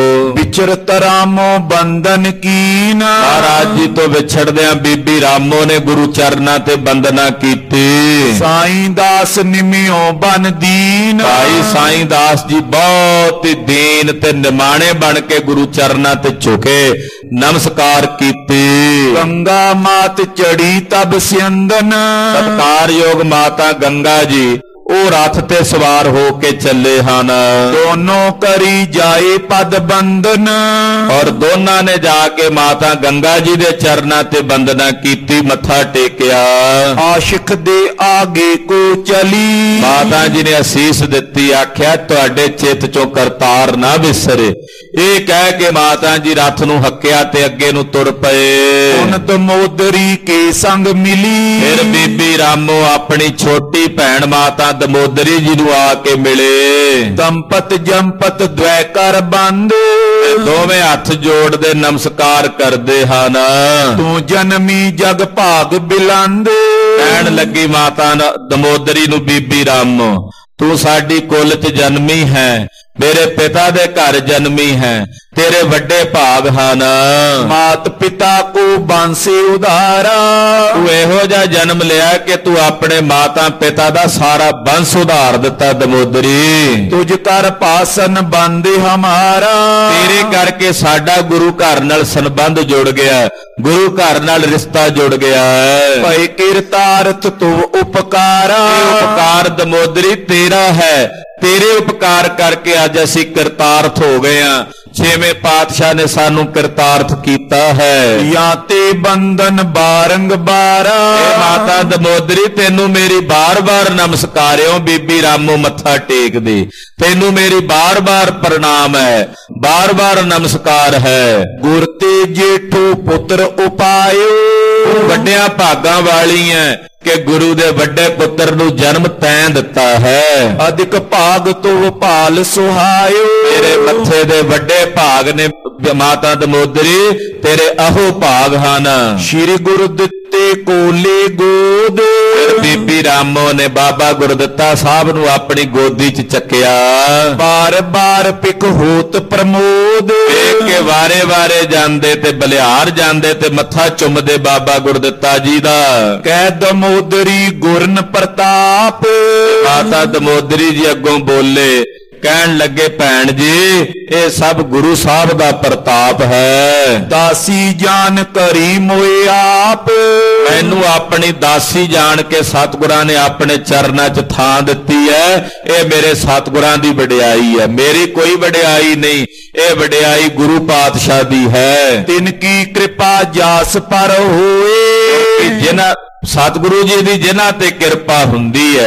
[SPEAKER 2] ਵਿਚਰਤ ਰਾਮੋ ਬੰਧਨ ਕੀਨ।
[SPEAKER 1] ਮਹਾਰਾਜ ਜੀ ਤੋਂ ਵਿਛੜਦਿਆਂ ਬੀਬੀ ਰਾਮੋ ਨੇ ਗੁਰੂ ਚਰਨਾਂ ਤੇ ਬੰਦਨਾ ਕੀਤੀ।
[SPEAKER 2] ਸਾਈਂ ਦਾਸ ਨਿਮਿਓ ਬਨ ਦੀਨ।
[SPEAKER 1] ਭਾਈ ਸਾਈਂ ਦਾਸ ਜੀ ਬਹੁਤ ਹੀ ਦੀਨ ਤੇ ਨਿਮਾਣੇ ਬਣ ਕੇ ਗੁਰੂ ਚਰਨਾਂ ਤੇ ਝੁਕੇ, ਨਮਸਕਾਰ ਕੀਤੀ।
[SPEAKER 2] ਗੰਗਾ ਮਾਤ ਚੜੀ ਤਬ ਸਿਅੰਦਨ।
[SPEAKER 1] ਸਤਿਕਾਰਯੋਗ ਮਾਤਾ ਗੰਗਾ ਜੀ ਉਹ ਰਥ ਤੇ ਸਵਾਰ ਹੋ ਕੇ ਚੱਲੇ ਹਨ।
[SPEAKER 2] ਦੋਨੋਂ ਕਰੀ ਜਾਏ ਪਦ ਬੰਦਨ।
[SPEAKER 1] ਔਰ ਦੋਨਾਂ ਨੇ ਜਾ ਕੇ ਮਾਤਾ ਗੰਗਾ ਜੀ ਦੇ ਚਰਨਾਂ ਤੇ ਬੰਦਨਾ ਕੀਤੀ, ਮੱਥਾ ਟੇਕਿਆ।
[SPEAKER 2] ਆਸ਼ਿਕ ਦੇ ਆਗੇ ਕੋ ਚਲੀ।
[SPEAKER 1] ਮਾਤਾ ਜੀ ਨੇ ਅਸੀਸ ਦਿੱਤੀ, ਆਖਿਆ ਤੁਹਾਡੇ ਚਿੱਤ ਚੋਂ ਕਰਤਾਰ ਨਾ ਵਿਸਰੇ। ਇਹ ਕਹਿ ਕੇ ਮਾਤਾ ਜੀ ਰਥ ਨੂੰ ਹੱਕਿਆ ਤੇ ਅੱਗੇ ਨੂੰ ਤੁਰ ਪਏ।
[SPEAKER 2] ਹੁਣ ਦਮੋਦਰੀ ਕੇ ਸੰਗ ਮਿਲੀ।
[SPEAKER 1] ਫਿਰ ਬੀਬੀ ਰਾਮੋ ਆਪਣੀ ਛੋਟੀ ਭੈਣ ਮਾਤਾ ਦਮੋਦਰੀ ਜੀ ਨੂੰ ਆ ਕੇ ਮਿਲੇ।
[SPEAKER 2] ਦੰਪਤ ਜੰਪਤ ਦ્વੈ ਕਰ ਬੰਦ।
[SPEAKER 1] ਦੋਵੇਂ ਹੱਥ ਜੋੜਦੇ ਨਮਸਕਾਰ ਕਰਦੇ ਹਨ।
[SPEAKER 2] ਤੂੰ ਜਨਮੀ ਜਗ ਭਾਗ ਬਿਲੰਦ।
[SPEAKER 1] ਕਹਿਣ ਲੱਗੀ ਮਾਤਾ ਦਮੋਦਰੀ ਨੂੰ ਬੀਬੀ ਰਾਮੋ, ਤੂੰ ਸਾਡੀ ਕੁੱਲ 'ਚ ਜਨਮੀ ਹੈ, ਮੇਰੇ ਪਿਤਾ ਦੇ ਘਰ ਜਨਮੀ ਹੈ, ਤੇਰੇ ਵੱਡੇ ਭਾਗ ਹਨ।
[SPEAKER 2] ਮਾਤ ਪਿਤਾ ਕੋ ਬਾਂਸੇ ਉਧਾਰਾ।
[SPEAKER 1] ਤੂੰ ਇਹੋ ਜਿਹਾ ਜਨਮ ਲਿਆ ਕਿ ਤੂੰ ਆਪਣੇ ਮਾਤਾ ਪਿਤਾ ਦਾ ਸਾਰਾ ਬੰਸ ਉਧਾਰ ਦਿੱਤਾ ਦਮੋਦਰੀ।
[SPEAKER 2] ਤੁਝ ਕਰ ਪਾਸਨ ਬੰਦੇ ਹਮਾਰਾ।
[SPEAKER 1] ਤੇਰੇ ਕਰਕੇ ਸਾਡਾ ਗੁਰੂ ਘਰ ਨਾਲ ਸੰਬੰਧ ਜੁੜ ਗਿਆ, ਗੁਰੂ ਘਰ ਨਾਲ ਰਿਸ਼ਤਾ ਜੁੜ ਗਿਆ।
[SPEAKER 2] ਭਈ ਕਿਰਤਾਰਥ ਤੂੰ ਉਪਕਾਰਾ।
[SPEAKER 1] ਉਪਕਾਰ ਦਮੋਦਰੀ ਤੇਰਾ ਹੈ, ਤੇਰੇ ਉਪਕਾਰ ਕਰਕੇ ਅੱਜ ਅਸੀਂ ਕਿਰਤਾਰਥ ਹੋ ਗਏ ਹਾਂ। ਛੇਵੇਂ ਪਾਤਸ਼ਾਹ ਨੇ ਸਾਨੂੰ ਕਿਰਤਾਰਥ ਕੀਤਾ ਹੈ।
[SPEAKER 2] ਜਾਂ ਤੇ ਬੰਧਨ ਬਾਰੰਗਬਾਰਾ।
[SPEAKER 1] ਇਹ ਮਾਤਾ ਦਮੋਦਰੀ ਤੈਨੂੰ ਮੇਰੀ ਬਾਰ-ਬਾਰ ਨਮਸਕਾਰਿਓ। ਬੀਬੀ ਰਾਮੋ ਮੱਥਾ ਟੇਕਦੀ, ਤੈਨੂੰ ਮੇਰੀ ਬਾਰ-ਬਾਰ ਪ੍ਰਣਾਮ ਹੈ, ਬਾਰ-ਬਾਰ ਨਮਸਕਾਰ ਹੈ।
[SPEAKER 2] ਗੁਰ ਤੇ ਜੇਠੂ ਪੁੱਤਰ ਉਪਾਇਓ।
[SPEAKER 1] ਵੱਡਿਆਂ ਭਾਗਾਂ ਵਾਲੀ ਹੈ ਕਿ ਗੁਰੂ ਦੇ ਵੱਡੇ ਪੁੱਤਰ ਨੂੰ ਜਨਮ ਤੈਂ ਦਿੱਤਾ ਹੈ।
[SPEAKER 2] ਅਧਿਕ ਭਾਗ ਤੋਂ ਭਾਲ ਸੁਹਾਇਓ।
[SPEAKER 1] ਤੇਰੇ ਮੱਥੇ ਦੇ ਵੱਡੇ ਭਾਗ ਨੇ ਮਾਤਾ ਦਮੋਦਰੀ, ਤੇਰੇ ਅਹੋ ਭਾਗ ਹਨ।
[SPEAKER 2] ਸ਼੍ਰੀ ਗੁਰੂ ਦਿੱਤੇ ਕੋਲੇ ਗੋਦ।
[SPEAKER 1] ਫਿਰ ਬੀਬੀ ਰਾਮੋ ਨੇ ਬਾਬਾ ਗੁਰਦਿੱਤਾ ਸਾਹਿਬ ਨੂੰ ਆਪਣੀ ਗੋਦੀ 'ਚ ਚੱਕਿਆ।
[SPEAKER 2] ਬਾਰ ਬਾਰ ਪਿਕ ਹੋਤ ਪ੍ਰਮੋਦ।
[SPEAKER 1] ਵੇਖ ਕੇ ਵਾਰੇ ਵਾਰੇ ਜਾਂਦੇ ਤੇ ਬਲਿਹਾਰ ਜਾਂਦੇ ਤੇ ਮੱਥਾ ਚੁੰਮਦੇ ਬਾਬਾ ਗੁਰਦਿੱਤਾ ਜੀ ਦਾ।
[SPEAKER 2] ਕਹਿ ਦਮੋਦਰੀ ਗੁਰਨ ਪ੍ਰਤਾਪ।
[SPEAKER 1] ਮਾਤਾ ਦਮੋਦਰੀ ਜੀ ਅੱਗੋਂ ਬੋਲੇ, ਕਹਿਣ ਲੱਗੇ ਭੈਣ ਜੀ ਇਹ ਸਭ ਗੁਰੂ ਸਾਹਿਬ ਦਾ ਪ੍ਰਤਾਪ ਹੈ।
[SPEAKER 2] ਦਾਸੀ ਜਾਨ ਕਰੀ ਮੋਏ ਆਪ।
[SPEAKER 1] ਮੈਨੂੰ ਆਪਣੀ ਦਾਸੀ ਜਾਣ ਕੇ ਸਤਿਗੁਰਾਂ ਨੇ ਆਪਣੇ ਚਰਨਾਂ 'ਚ ਥਾਂ ਦਿੱਤੀ ਹੈ। ਇਹ ਮੇਰੇ ਸਤਿਗੁਰਾਂ ਦੀ ਵਡਿਆਈ ਹੈ, ਮੇਰੀ ਕੋਈ ਵਡਿਆਈ ਨਹੀਂ, ਇਹ ਵਡਿਆਈ ਗੁਰੂ ਪਾਤਸ਼ਾਹ ਦੀ ਹੈ।
[SPEAKER 2] ਤਿਨ ਕੀ ਕਿਰਪਾ ਜਾਸ ਪਰ ਹੋਏ।
[SPEAKER 1] ਜਿਨ੍ਹਾਂ ਸਤਿਗੁਰੂ ਜੀ ਦੀ ਜਿਨ੍ਹਾਂ ਤੇ ਕਿਰਪਾ ਹੁੰਦੀ ਹੈ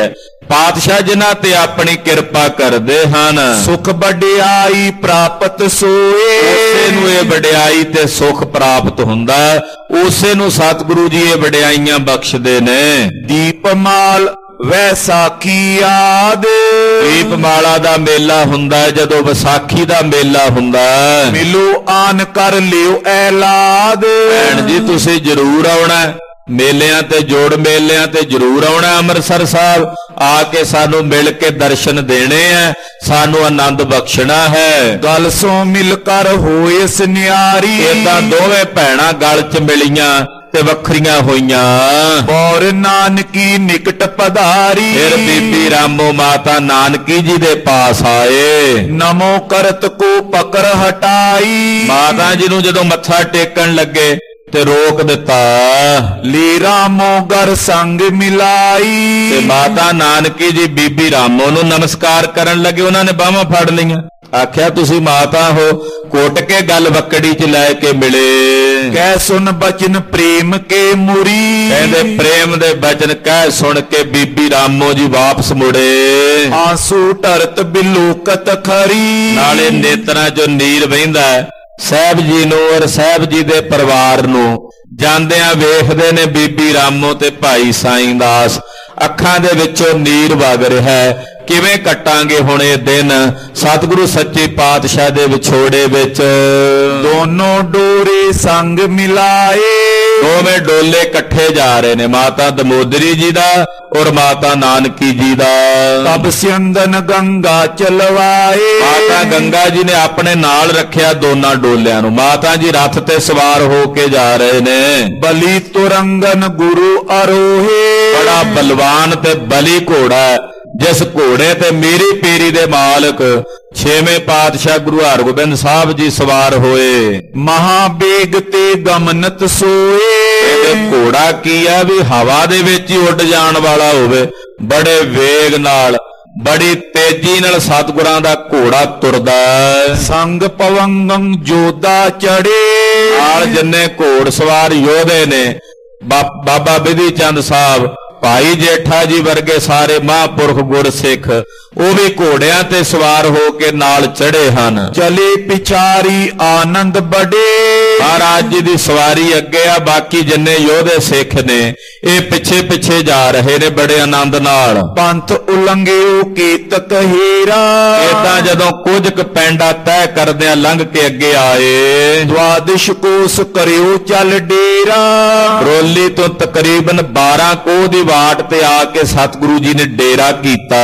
[SPEAKER 1] ਪਾਤਸ਼ਾਹ ਜਿਨ੍ਹਾਂ ਤੇ ਆਪਣੀ ਕਿਰਪਾ ਕਰਦੇ ਹਨ,
[SPEAKER 2] ਸੁਖ ਵਡਿਆਈ ਪ੍ਰਾਪਤ ਸੋਏ।
[SPEAKER 1] ਉਸੇ ਨੂੰ ਇਹ ਵਡਿਆਈ ਤੇ ਸੁਖ ਪ੍ਰਾਪਤ ਹੁੰਦਾ, ਉਸੇ ਨੂੰ ਸਤਿਗੁਰੂ ਜੀ ਇਹ ਵਡਿਆਈਆਂ ਬਖਸ਼ਦੇ ਨੇ।
[SPEAKER 2] ਦੀਪਮਾਲ ਵੈਸਾਖੀ ਆਦ,
[SPEAKER 1] ਦੀਪਮਾਲਾ ਦਾ ਮੇਲਾ ਹੁੰਦਾ ਹੈ, ਜਦੋਂ ਵਿਸਾਖੀ ਦਾ ਮੇਲਾ ਹੁੰਦਾ ਹੈ।
[SPEAKER 2] ਮਿਲੋ ਆਨ ਕਰ ਲਿਓ ਐਲਾਦ।
[SPEAKER 1] ਭੈਣ ਜੀ ਤੁਸੀਂ ਜ਼ਰੂਰ ਆਉਣਾ, ਮੇਲਿਆਂ ਤੇ ਜੋੜ ਮੇਲਿਆਂ ਤੇ ਜ਼ਰੂਰ ਆਉਣਾ ਅੰਮ੍ਰਿਤਸਰ ਸਾਹਿਬ, ਆ ਕੇ ਸਾਨੂੰ ਮਿਲ ਕੇ ਦਰਸ਼ਨ ਦੇਣੇ ਆ, ਸਾਨੂੰ ਆਨੰਦ ਬਖਸ਼ਣਾ ਹੈ।
[SPEAKER 2] ਗਲ ਸੋ ਮਿਲ ਕਰ ਹੋਏ ਸੁਨਿਆਰੀ,
[SPEAKER 1] ਏਦਾਂ ਦੋਵੇਂ ਭੈਣਾਂ ਗਲ ਚ ਮਿਲੀਆਂ ਤੇ ਵੱਖਰੀਆਂ ਹੋਈਆਂ।
[SPEAKER 2] ਬੌਰ ਨਾਨਕੀ ਨਿਕਟ ਪਧਾਰੀ,
[SPEAKER 1] ਫਿਰ ਬੀਬੀ ਰਾਮੋ ਮਾਤਾ ਨਾਨਕੀ ਜੀ ਦੇ ਪਾਸ ਆਏ।
[SPEAKER 2] ਨਮੋ ਕਰਤ ਕੋ ਪਕੜ ਹਟਾਈ,
[SPEAKER 1] ਮਾਤਾ ਜੀ ਨੂੰ ਜਦੋਂ ਮੱਥਾ ਟੇਕਣ ਲੱਗੇ ਤੇ ਰੋਕ ਦਿੱਤਾ।
[SPEAKER 2] ਲੀ ਰਾਮੋ ਗਰ ਸੰਗ ਮਿਲਾਈ,
[SPEAKER 1] ਤੇ ਮਾਤਾ ਨਾਨਕੀ ਜੀ ਬੀਬੀ ਰਾਮੋ ਨੂੰ ਨਮਸਕਾਰ ਕਰਨ ਲੱਗੇ, ਉਹਨਾਂ ਨੇ ਬਾਹਾਂ ਫੜ ਲਈਆਂ। ਆਖਿਆ ਤੁਸੀਂ ਮਾਤਾ ਹੋ, ਕੁੱਟ ਕੇ ਗੱਲ ਬੱਕੜੀ ਚ ਲੈ ਕੇ ਮਿਲੇ।
[SPEAKER 2] ਕਹਿ ਸੁਨ ਬਚਨ ਪ੍ਰੇਮ ਕੇ ਮੁਰੀ,
[SPEAKER 1] ਕਹਿੰਦੇ ਪ੍ਰੇਮ ਦੇ ਬਚਨ ਕਹਿ ਸੁਣ ਕੇ ਬੀਬੀ ਰਾਮੋ ਜੀ ਵਾਪਸ ਮੁੜੇ।
[SPEAKER 2] ਆਂਸੂ ਢਰਤ ਬਿਲੋਕਤ ਖਰੀ,
[SPEAKER 1] ਨਾਲੇ ਨੇਤਰਾਂ ਚੋਂ ਨੀਰ ਵਹਿੰਦਾ ਸਾਹਿਬ ਜੀ ਨੂੰ ਔਰ ਸਾਹਿਬ ਜੀ ਦੇ ਪਰਿਵਾਰ ਨੂੰ। ਜਾਂਦਿਆਂ ਵੇਖਦੇ ਨੇ ਬੀਬੀ ਰਾਮੋ ਤੇ ਭਾਈ ਸਾਈਂ ਦਾਸ, ਅੱਖਾਂ ਦੇ ਵਿੱਚੋਂ ਨੀਰ ਵਗ ਰਿਹਾ। ਕਿਵੇਂ ਕੱਟਾਂਗੇ ਹੁਣ ਇਹ ਦਿਨ ਸਤਿਗੁਰੂ ਸੱਚੇ ਪਾਤਸ਼ਾਹ ਦੇ ਵਿਛੋੜੇ ਵਿੱਚ।
[SPEAKER 2] ਦੋਨੋਂ ਡੋਰੇ ਸੰਗ ਮਿਲਾਏ,
[SPEAKER 1] ਦੋਵੇਂ ਡੋਲੇ ਇਕੱਠੇ ਜਾ ਰਹੇ ਨੇ, ਮਾਤਾ ਦਮੋਦਰੀ ਜੀ ਦਾ ਔਰ ਮਾਤਾ ਨਾਨਕੀ ਜੀ ਦਾ।
[SPEAKER 2] ਤਬ ਸਿੰਦਨ ਗੰਗਾ ਚਲਵਾਏ,
[SPEAKER 1] ਮਾਤਾ ਗੰਗਾ ਜੀ ਨੇ ਆਪਣੇ ਨਾਲ ਰੱਖਿਆ ਦੋਨਾਂ ਡੋਲਿਆਂ ਨੂੰ। ਮਾਤਾ ਜੀ ਰੱਥ ਤੇ ਸਵਾਰ ਹੋ ਕੇ ਜਾ ਰਹੇ ਨੇ।
[SPEAKER 2] ਬਲੀ ਤੁਰੰਗਨ ਗੁਰੂ ਅਰੋਹੇ,
[SPEAKER 1] ਬੜਾ ਬਲਵਾਨ ਤੇ ਬਲੀ ਘੋੜਾ, ਜਿਸ ਘੋੜੇ ਤੇ ਮੀਰੀ ਪੀਰੀ ਦੇ ਮਾਲਕ ਛੇਵੇਂ ਪਾਤਸ਼ਾਹ ਗੁਰੂ ਹਰਗੋਬਿੰਦ ਸਾਹਿਬ ਜੀ ਸਵਾਰ ਹੋਏ।
[SPEAKER 2] ਮਹਾਬੇਗ ਤੇ ਗਮਨਤ ਸੋਏ,
[SPEAKER 1] ਇਹ ਘੋੜਾ ਕੀ ਆ ਵੀ ਹਵਾ ਦੇ ਵਿੱਚ ਹੀ ਉੱਡ ਜਾਣ ਵਾਲਾ ਹੋਵੇ। ਬੜੇ ਵੇਗ ਨਾਲ, ਬੜੀ ਤੇਜ਼ੀ ਨਾਲ ਸਤਿਗੁਰਾਂ ਦਾ ਘੋੜਾ ਤੁਰਦਾ।
[SPEAKER 2] ਸੰਗ ਪਵੰਗੰ ਜੋਦਾ ਚੜੇ,
[SPEAKER 1] ਨਾਲ ਜਿੰਨੇ ਘੋੜ ਸਵਾਰ ਯੋਧੇ ਨੇ, ਬਾਬਾ ਬਿਧੀ ਚੰਦ ਸਾਹਿਬ, ਭਾਈ ਜੇਠਾ ਜੀ ਵਰਗੇ ਸਾਰੇ ਮਹਾਂਪੁਰਖ ਗੁਰਸਿੱਖ, ਉਹ ਵੀ ਘੋੜਿਆਂ ਤੇ ਸਵਾਰ ਹੋ ਕੇ ਨਾਲ ਚੜੇ ਹਨ।
[SPEAKER 2] ਚਲੇ ਪਿਛਾਰੀ ਆਨੰਦ ਬੜੇ,
[SPEAKER 1] ਮਹਾਰਾਜ ਜੀ ਦੀ ਸਵਾਰੀ ਅੱਗੇ ਆ, ਬਾਕੀ ਜਿੰਨੇ ਯੋਧੇ ਸਿੱਖ ਨੇ ਇਹ ਪਿੱਛੇ ਪਿੱਛੇ ਜਾ ਰਹੇ ਨੇ ਬੜੇ ਆਨੰਦ ਨਾਲ।
[SPEAKER 2] ਪੰਥ ਉਲੰਘਿਓ ਕੀਤਕ ਹੀਰਾ,
[SPEAKER 1] ਏਦਾਂ ਜਦੋਂ ਕੁਝ ਕੁ ਪੈਂਡਾ ਤੈਅ ਕਰਦਿਆਂ ਲੰਘ ਕੇ ਅੱਗੇ ਆਏ।
[SPEAKER 2] ਦਵਾਦਸ਼ ਕੋਸ ਕਰਿਓ ਚੱਲ ਡੇਰਾ,
[SPEAKER 1] ਰੋਲੀ ਤੋਂ ਤਕਰੀਬਨ 12 ਕੋਹ ਦੀ ਵਾਟ ਤੇ ਆ ਕੇ ਸਤਿਗੁਰੂ ਜੀ ਨੇ ਡੇਰਾ ਕੀਤਾ।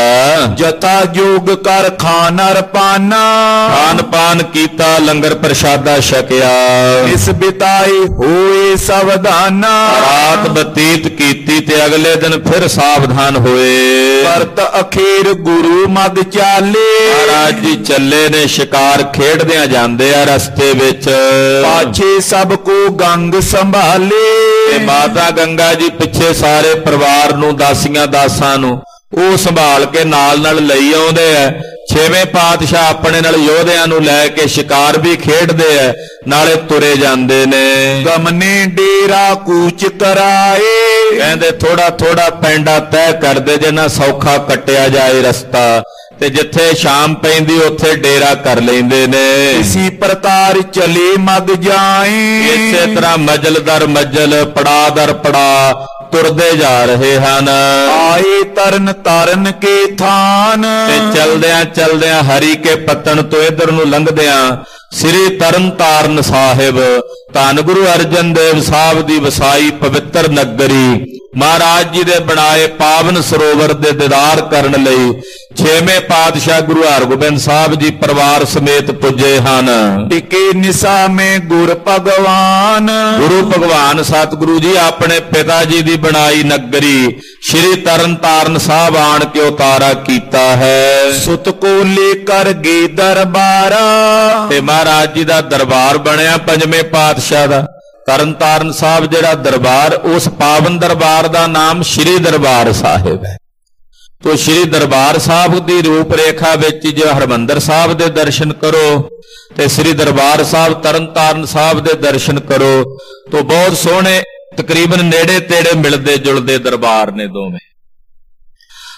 [SPEAKER 2] ਜਤਾ ਜੋਗ ਕਰ ਖਾਨਾ ਰਪਾਨਾ,
[SPEAKER 1] ਖਾਨ ਪਾਨ ਕੀਤਾ, ਲੰਗਰ ਪ੍ਰਸ਼ਾਦਾ ਛਕਿਆ।
[SPEAKER 2] ਇਸ ਬਿਤਾਏ ਹੋਏ ਸਾਵਧਾਨਾ,
[SPEAKER 1] ਰਾਤ ਬਤੀਤ ਕੀਤੀ ਤੇ ਅਗਲੇ ਦਿਨ ਫਿਰ ਸਾਵਧਾਨ ਹੋਏ।
[SPEAKER 2] ਵਰਤ ਅਖੀਰ ਗੁਰੂ ਮਗ ਚਾਲੇ,
[SPEAKER 1] ਮਹਾਰਾਜ ਜੀ ਚੱਲੇ ਨੇ, ਸ਼ਿਕਾਰ ਖੇਡਦਿਆਂ ਜਾਂਦੇ ਆ ਰਸਤੇ ਵਿੱਚ।
[SPEAKER 2] ਪਾਛੇ ਸਭ ਕੋ ਗੰਗ ਸੰਭਾਲੇ,
[SPEAKER 1] ਤੇ ਮਾਤਾ ਗੰਗਾ ਜੀ ਪਿੱਛੇ ਸਾਰੇ ਪਰਿਵਾਰ ਨੂੰ, ਦਾਸੀਆਂ ਦਾਸਾਂ ਨੂੰ ਉਹ ਸੰਭਾਲ ਕੇ ਨਾਲ ਨਾਲ ਲਈ ਆਉਂਦੇ ਆ। ਛੇਵੇਂ ਪਾਤਸ਼ਾਹ ਆਪਣੇ ਨਾਲ ਯੋਧਿਆਂ ਨੂੰ ਲੈ ਕੇ ਸ਼ਿਕਾਰ ਵੀ ਖੇਡਦੇ ਆ, ਨਾਲੇ ਤੁਰੇ ਜਾਂਦੇ ਨੇ।
[SPEAKER 2] ਗਮਨੇ ਡੇਰਾ ਕੂਚ ਕਰਾਏ,
[SPEAKER 1] ਕਹਿੰਦੇ ਥੋੜਾ ਥੋੜਾ ਪੈਂਡਾ ਤੈਅ ਕਰਦੇ ਜਿੰਨਾ ਸੌਖਾ ਕੱਟਿਆ ਜਾਏ ਰਸਤਾ, ਤੇ ਜਿੱਥੇ ਸ਼ਾਮ ਪੈਂਦੀ ਉੱਥੇ ਡੇਰਾ ਕਰ ਲੈਂਦੇ ਨੇ।
[SPEAKER 2] ਇਸੀ ਪ੍ਰਕਾਰ ਚਲੇ ਮਗ ਜਾਏ,
[SPEAKER 1] ਇਸੇ ਤਰ੍ਹਾਂ ਮਜਲ ਦਰ ਮਜਲ, ਪੜਾ ਦਰ ਪੜਾ ਤੁਰਦੇ ਜਾ ਰਹੇ ਹਨ।
[SPEAKER 2] ਆਏ ਤਰਨ ਤਾਰਨ ਕੇ ਥਾਨ,
[SPEAKER 1] ਤੇ ਚਲਦਿਆਂ ਚਲਦਿਆਂ ਹਰੀ ਕੇ ਪੱਤਣ ਤੋਂ ਇਧਰ ਨੂੰ ਲੰਘਦਿਆਂ ਸ੍ਰੀ ਤਰਨ ਤਾਰਨ ਸਾਹਿਬ, ਧੰਨ ਗੁਰੂ ਅਰਜਨ ਦੇਵ ਸਾਹਿਬ ਦੀ ਵਸਾਈ ਪਵਿੱਤਰ ਨਗਰੀ, ਮਹਾਰਾਜ ਜੀ ਦੇ ਬਣਾਏ ਪਾਵਨ ਸਰੋਵਰ ਦੇ ਦੀਦਾਰ ਕਰਨ ਲਈ ਛੇਵੇਂ ਪਾਤਸ਼ਾਹ ਗੁਰੂ ਹਰਗੋਬਿੰਦ ਸਾਹਿਬ ਜੀ ਪਰਿਵਾਰ ਸਮੇਤ ਪੁੱਜੇ ਹਨ।
[SPEAKER 2] ਟਿਕੇ ਨਿਸਾ ਮੇ ਗੁਰ ਭਗਵਾਨ,
[SPEAKER 1] ਗੁਰੂ ਭਗਵਾਨ ਸਤਿਗੁਰੂ ਜੀ ਆਪਣੇ ਪਿਤਾ ਜੀ ਦੀ ਬਣਾਈ ਨਗਰੀ ਸ਼੍ਰੀ ਤਰਨ ਤਾਰਨ ਸਾਹਿਬ ਆਣ ਕੇ ਉਤਾਰਾ ਕੀਤਾ ਹੈ।
[SPEAKER 2] ਸੁਤ ਕੋ ਲੈ ਕਰ ਗੇ ਦਰਬਾਰਾ,
[SPEAKER 1] ਤੇ ਮਹਾਰਾਜ ਜੀ ਦਾ ਦਰਬਾਰ ਬਣਿਆ ਪੰਜਵੇਂ ਪਾਤਸ਼ਾਹ ਦਾ। ਤਰਨ ਤਾਰਨ ਸਾਹਿਬ ਜਿਹੜਾ ਦਰਬਾਰ, ਉਸ ਪਾਵਨ ਦਰਬਾਰ ਦਾ ਨਾਮ ਸ਼੍ਰੀ ਦਰਬਾਰ ਸਾਹਿਬ ਹੈ। ਤੋ ਸ਼੍ਰੀ ਦਰਬਾਰ ਸਾਹਿਬ ਦੀ ਰੂਪ ਰੇਖਾ ਵਿੱਚ ਜੇ ਹਰਮੰਦਰ ਸਾਹਿਬ ਦੇ ਦਰਸ਼ਨ ਕਰੋ ਤੇ ਸ਼੍ਰੀ ਦਰਬਾਰ ਸਾਹਿਬ ਤਰਨ ਤਾਰਨ ਸਾਹਿਬ ਦੇ ਦਰਸ਼ਨ ਕਰੋ, ਤੋ ਬਹੁਤ ਸੋਹਣੇ, ਤਕਰੀਬਨ ਨੇੜੇ ਤੇੜੇ ਮਿਲਦੇ ਜੁਲਦੇ ਦਰਬਾਰ ਨੇ ਦੋਵੇਂ।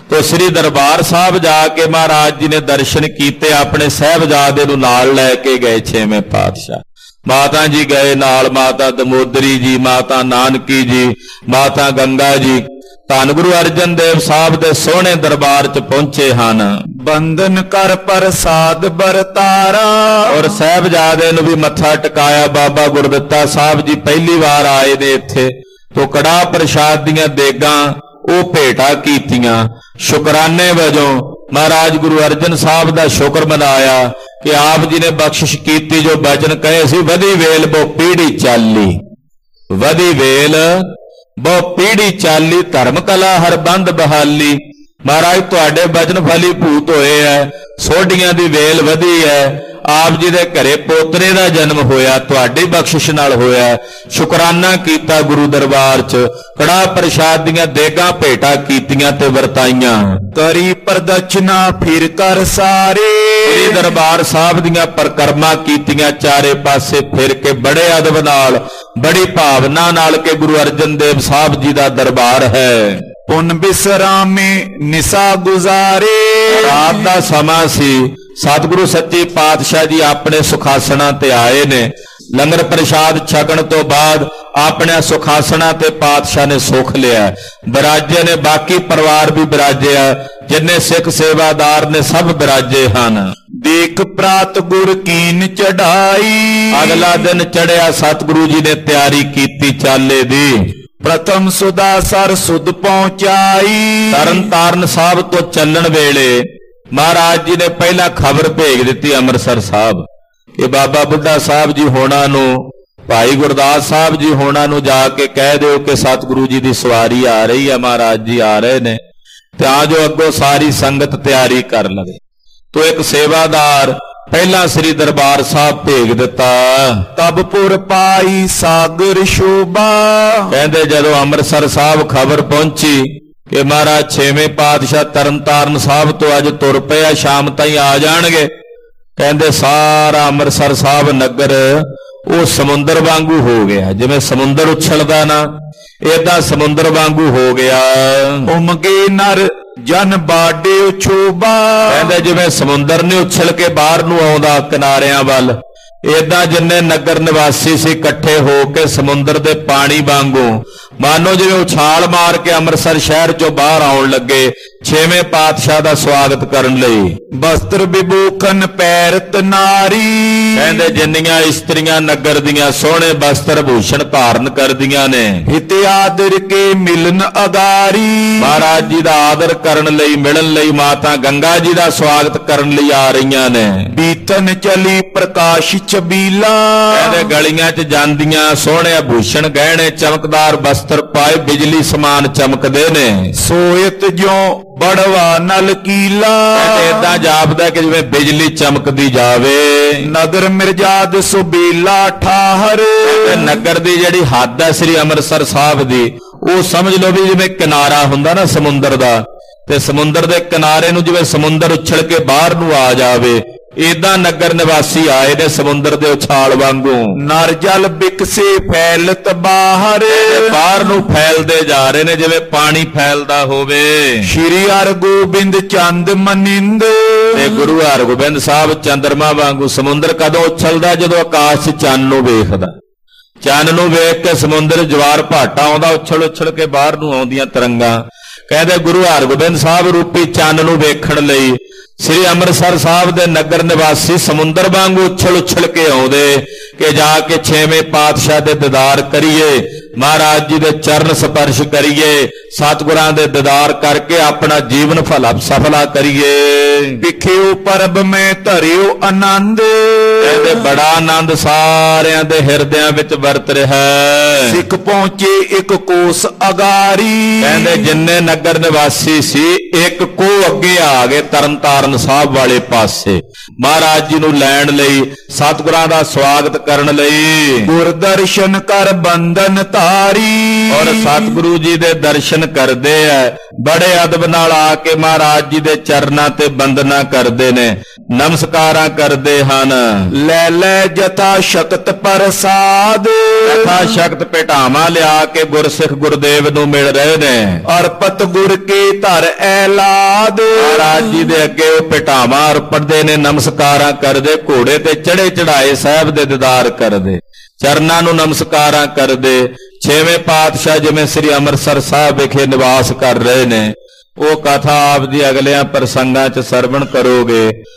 [SPEAKER 1] तो श्री दरबार साहब जाके महाराज जी ने दर्शन कीते, अपने साहबजादे नूं नाल लैके गए छेवें पातशाह। माता जी गए नाल, माता दमोदरी जी, माता नानकी जी, माता गंगा जी धन गुरु अर्जन देव साहब दे सोहणे दरबार च पहुंचे हन।
[SPEAKER 2] बंधन कर प्रसाद बरतारा,
[SPEAKER 1] और साहबजादे नूं भी मत्था टकाया। बाबा गुरदित्ता साहब जी पहली बार आए ने इत्थे, तो कड़ाह प्रसाद दीआं देगां ਉਹ ਭੇਟਾ ਕੀਤੀਆਂ। शुकराने वजों महाराज गुरु अर्जन साहब का शुक्र मनाया कि आप जी ने बख्शिश की। जो बचन कहे सी, वधी वेल बो पीढ़ी चाली, वधी वेल बो पीढ़ी चाली, धर्म कला हर बंद बहाली। महाराज तुहाडे बचन फली भूत होए है, सोडियां दी वेल वधी है। आप जी दे घरे पोतरे दा जन्म होया, तुहाडी बख्शिश नाल होया। शुकराना कीता गुरु दरबार च, कड़ाह प्रसाद दीआं देगां भेटा कीतियां ते वरताईयां।
[SPEAKER 2] करी प्रदक्षिणा फिर कर सारे,
[SPEAKER 1] श्री दरबार साहब दीआं परिक्रमा कीतियां चारे पासे फिर के, बड़े अदब नाल बड़ी भावना नाल के गुरु अर्जन देव साहब जी दा दरबार है।
[SPEAKER 2] पुन विश्रामे निशा गुजारे,
[SPEAKER 1] रात दा समा सी। सतगुरु सच्चे पातशाह जी अपने सुखासना ते आए ने। लंगर प्रसाद छकण तो बाद अपने सुखासना ते पातशाह ने सुख लिया। बिराजे ने, बाकी परिवार भी बिराजे है, जिन्ने सिख सेवादार ने सब बिराजे हन।
[SPEAKER 2] देख प्रात गुर कीन चढ़ाई,
[SPEAKER 1] अगला दिन चढ़िया सतगुरु जी ने तैयारी की चाले दी।
[SPEAKER 2] प्रथम सुदा सर सुध पहुंचाई,
[SPEAKER 1] तरन ताਰਨ साहब तो चलन वेले महाराज जी ने पहला खबर भेज दी अमृतसर साहब कि बाबा बुढ़ा साहब जी होना नू, भाई गुरदास साहब जी होना नू जाके कह दो कि सतगुरु जी की सवारी आ रही है, महाराज जी आ रहे ने, तां जो अगों सारी संगत तैयारी कर लवे। तो एक सेवादार पहला श्री दरबार साहब भेज दिता।
[SPEAKER 2] तब पुर पाई सागर शोभा,
[SPEAKER 1] कहंदे जदों अमृतसर साहब खबर पहुंची कि महाराज छेवें पातशाह तरन ताਰਨ साहब तो अज तुर पिया, शाम ताईं आ जाणगे। कहंदे सारा अमृतसर साहब नगर वो समुंदर वांगू हो गया, जिवें समुंदर उछलदा ना, इदां समुंदर वांगू हो गया।
[SPEAKER 2] उमगे नर जन बाडे उछोबा,
[SPEAKER 1] कहंदे जिवें समुंदर ने उछल के बाहर नूं आउंदा किनारियां वल, इदां जिन्ने नगर निवासी सी इकट्ठे हो के समुंदर दे पानी वांगू मानो जिवें उछाल मार के अमृतसर शहर चों बाहर आउण लगे छेवें पातशाह दा स्वागत करन लई।
[SPEAKER 2] वस्त्र विभूखन पैरत नारी,
[SPEAKER 1] कहंदे जिन्नियां इस्त्रियां नगर दियां सोहणे वस्त्र भूषण धारण करदियां ने।
[SPEAKER 2] हित आदर के मिलन अगारी,
[SPEAKER 1] महाराज जी दा आदर करन लई, मिलन लई माता गंगा जी दा स्वागत करन लई आ रहीआं ने।
[SPEAKER 2] बीतन चली प्रकाश छबीला,
[SPEAKER 1] कहंदे गलियां च जांदियां सोहणे भूषण गहणे चमकदार वस्त्र पाए बिजली समान चमकदे ने।
[SPEAKER 2] सोयत जो बड़वा नल कीला,
[SPEAKER 1] इदां जापदा कि जिवें बिजली चमकदी जावे।
[SPEAKER 2] नगर मिर्जाद सुबेला ठाहर,
[SPEAKER 1] नगर दी जिहड़ी हद है श्री अमृतसर साहब दी, वो समझ लो भी जिवें किनारा हुंदा ना समुंदर दा, ते समुंदर दे किनारे नूं जिवें समुंदर उछल के बाहर नूं आ जावे, इदां नगर निवासी आए ने समुंदर दे उछाल वांगू।
[SPEAKER 2] नर जल बिकसे फैलत बाहर,
[SPEAKER 1] बाहर नूं फैलदे जा रहे ने जिवें पानी फैलदा होवे।
[SPEAKER 2] श्री हरगोबिंद चंद मनिंद,
[SPEAKER 1] ते गुरु हरगोबिंद साहब चंद्रमा वांगू। समुंदर कदों उछलदा जदों आकाश च चंन नूं वेखदा, चंन नूं वेख के समुंदर जवार भाटा आउंदा, उछल उछल के बाहर नूं आउंदियां तरंगां। कहंदे गुरु हरगोबिंद साहब रूपी चंन नूं वेखण लई श्री अमृतसर साहब दे नगर निवासी समुंदर वांगू उछल उछल के आउंदे कि जाके छेवें पातशाह दे दीदार करिए, महाराज जी दे चरण स्पर्श करिए, सतगुरां दे दीदार करके अपना जीवन भला सफला करिए।
[SPEAKER 2] विखियो परब में धरियो आनंद,
[SPEAKER 1] कहंदे बड़ा आनंद सारियां दे हिरदियां विच वरत रहा।
[SPEAKER 2] सिख पहुंचे एक कोस अगारी,
[SPEAKER 1] कहंदे जिन्ने नगर निवासी सी एक को अगे आ गए तरन ताਰਨ साहब वाले पासे महाराज जी नूं लैण लई, सतगुरां दा स्वागत करन लई।
[SPEAKER 2] गुर दर्शन कर बंधन तारी,
[SPEAKER 1] और सतगुरु जी दे दर्शन करदे है, ਬੜੇ ਅਦਬ ਨਾਲ ਆ ਕੇ ਮਹਾਰਾਜ ਜੀ ਦੇ ਚਰਨਾਂ ਤੇ ਬੰਦਨਾ ਕਰਦੇ ਨੇ, ਨਮਸਕਾਰਾਂ ਕਰਦੇ ਹਨ।
[SPEAKER 2] ਲੈ ਲੈ ਜਥਾ ਸ਼ਕਤ ਪ੍ਰਸਾਦ,
[SPEAKER 1] ਯਥਾ ਸ਼ਕਤ ਭੇਟਾਵਾਂ ਲਿਆ ਕੇ ਗੁਰਸਿੱਖ ਗੁਰਦੇਵ ਨੂੰ ਮਿਲ ਰਹੇ ਨੇ।
[SPEAKER 2] ਅਰਪਤ ਗੁਰ ਕੀ ਧਰ ਐਲਾਦ,
[SPEAKER 1] ਮਹਾਰਾਜ ਜੀ ਦੇ ਅੱਗੇ ਉਹ ਭੇਟਾਵਾਂ ਅਰਪਣਦੇ ਨੇ, ਨਮਸਕਾਰਾਂ ਕਰਦੇ, ਘੋੜੇ ਤੇ ਚੜੇ ਚੜਾਏ ਸਾਹਿਬ ਦੇ ਦੀਦਾਰ ਕਰਦੇ, ਚਰਨਾਂ ਨੂੰ ਨਮਸਕਾਰਾਂ ਕਰਦੇ। ਛੇਵੇਂ ਪਾਤਸ਼ਾਹ ਜਿਵੇਂ ਸ੍ਰੀ ਅੰਮ੍ਰਿਤਸਰ ਸਾਹਿਬ ਵਿਖੇ ਨਿਵਾਸ ਕਰ ਰਹੇ ਨੇ, ਉਹ ਕਥਾ ਆਪ ਦੀ ਅਗਲਿਆਂ ਪ੍ਰਸੰਗਾਂ 'ਚ ਸਰਵਣ ਕਰੋਗੇ।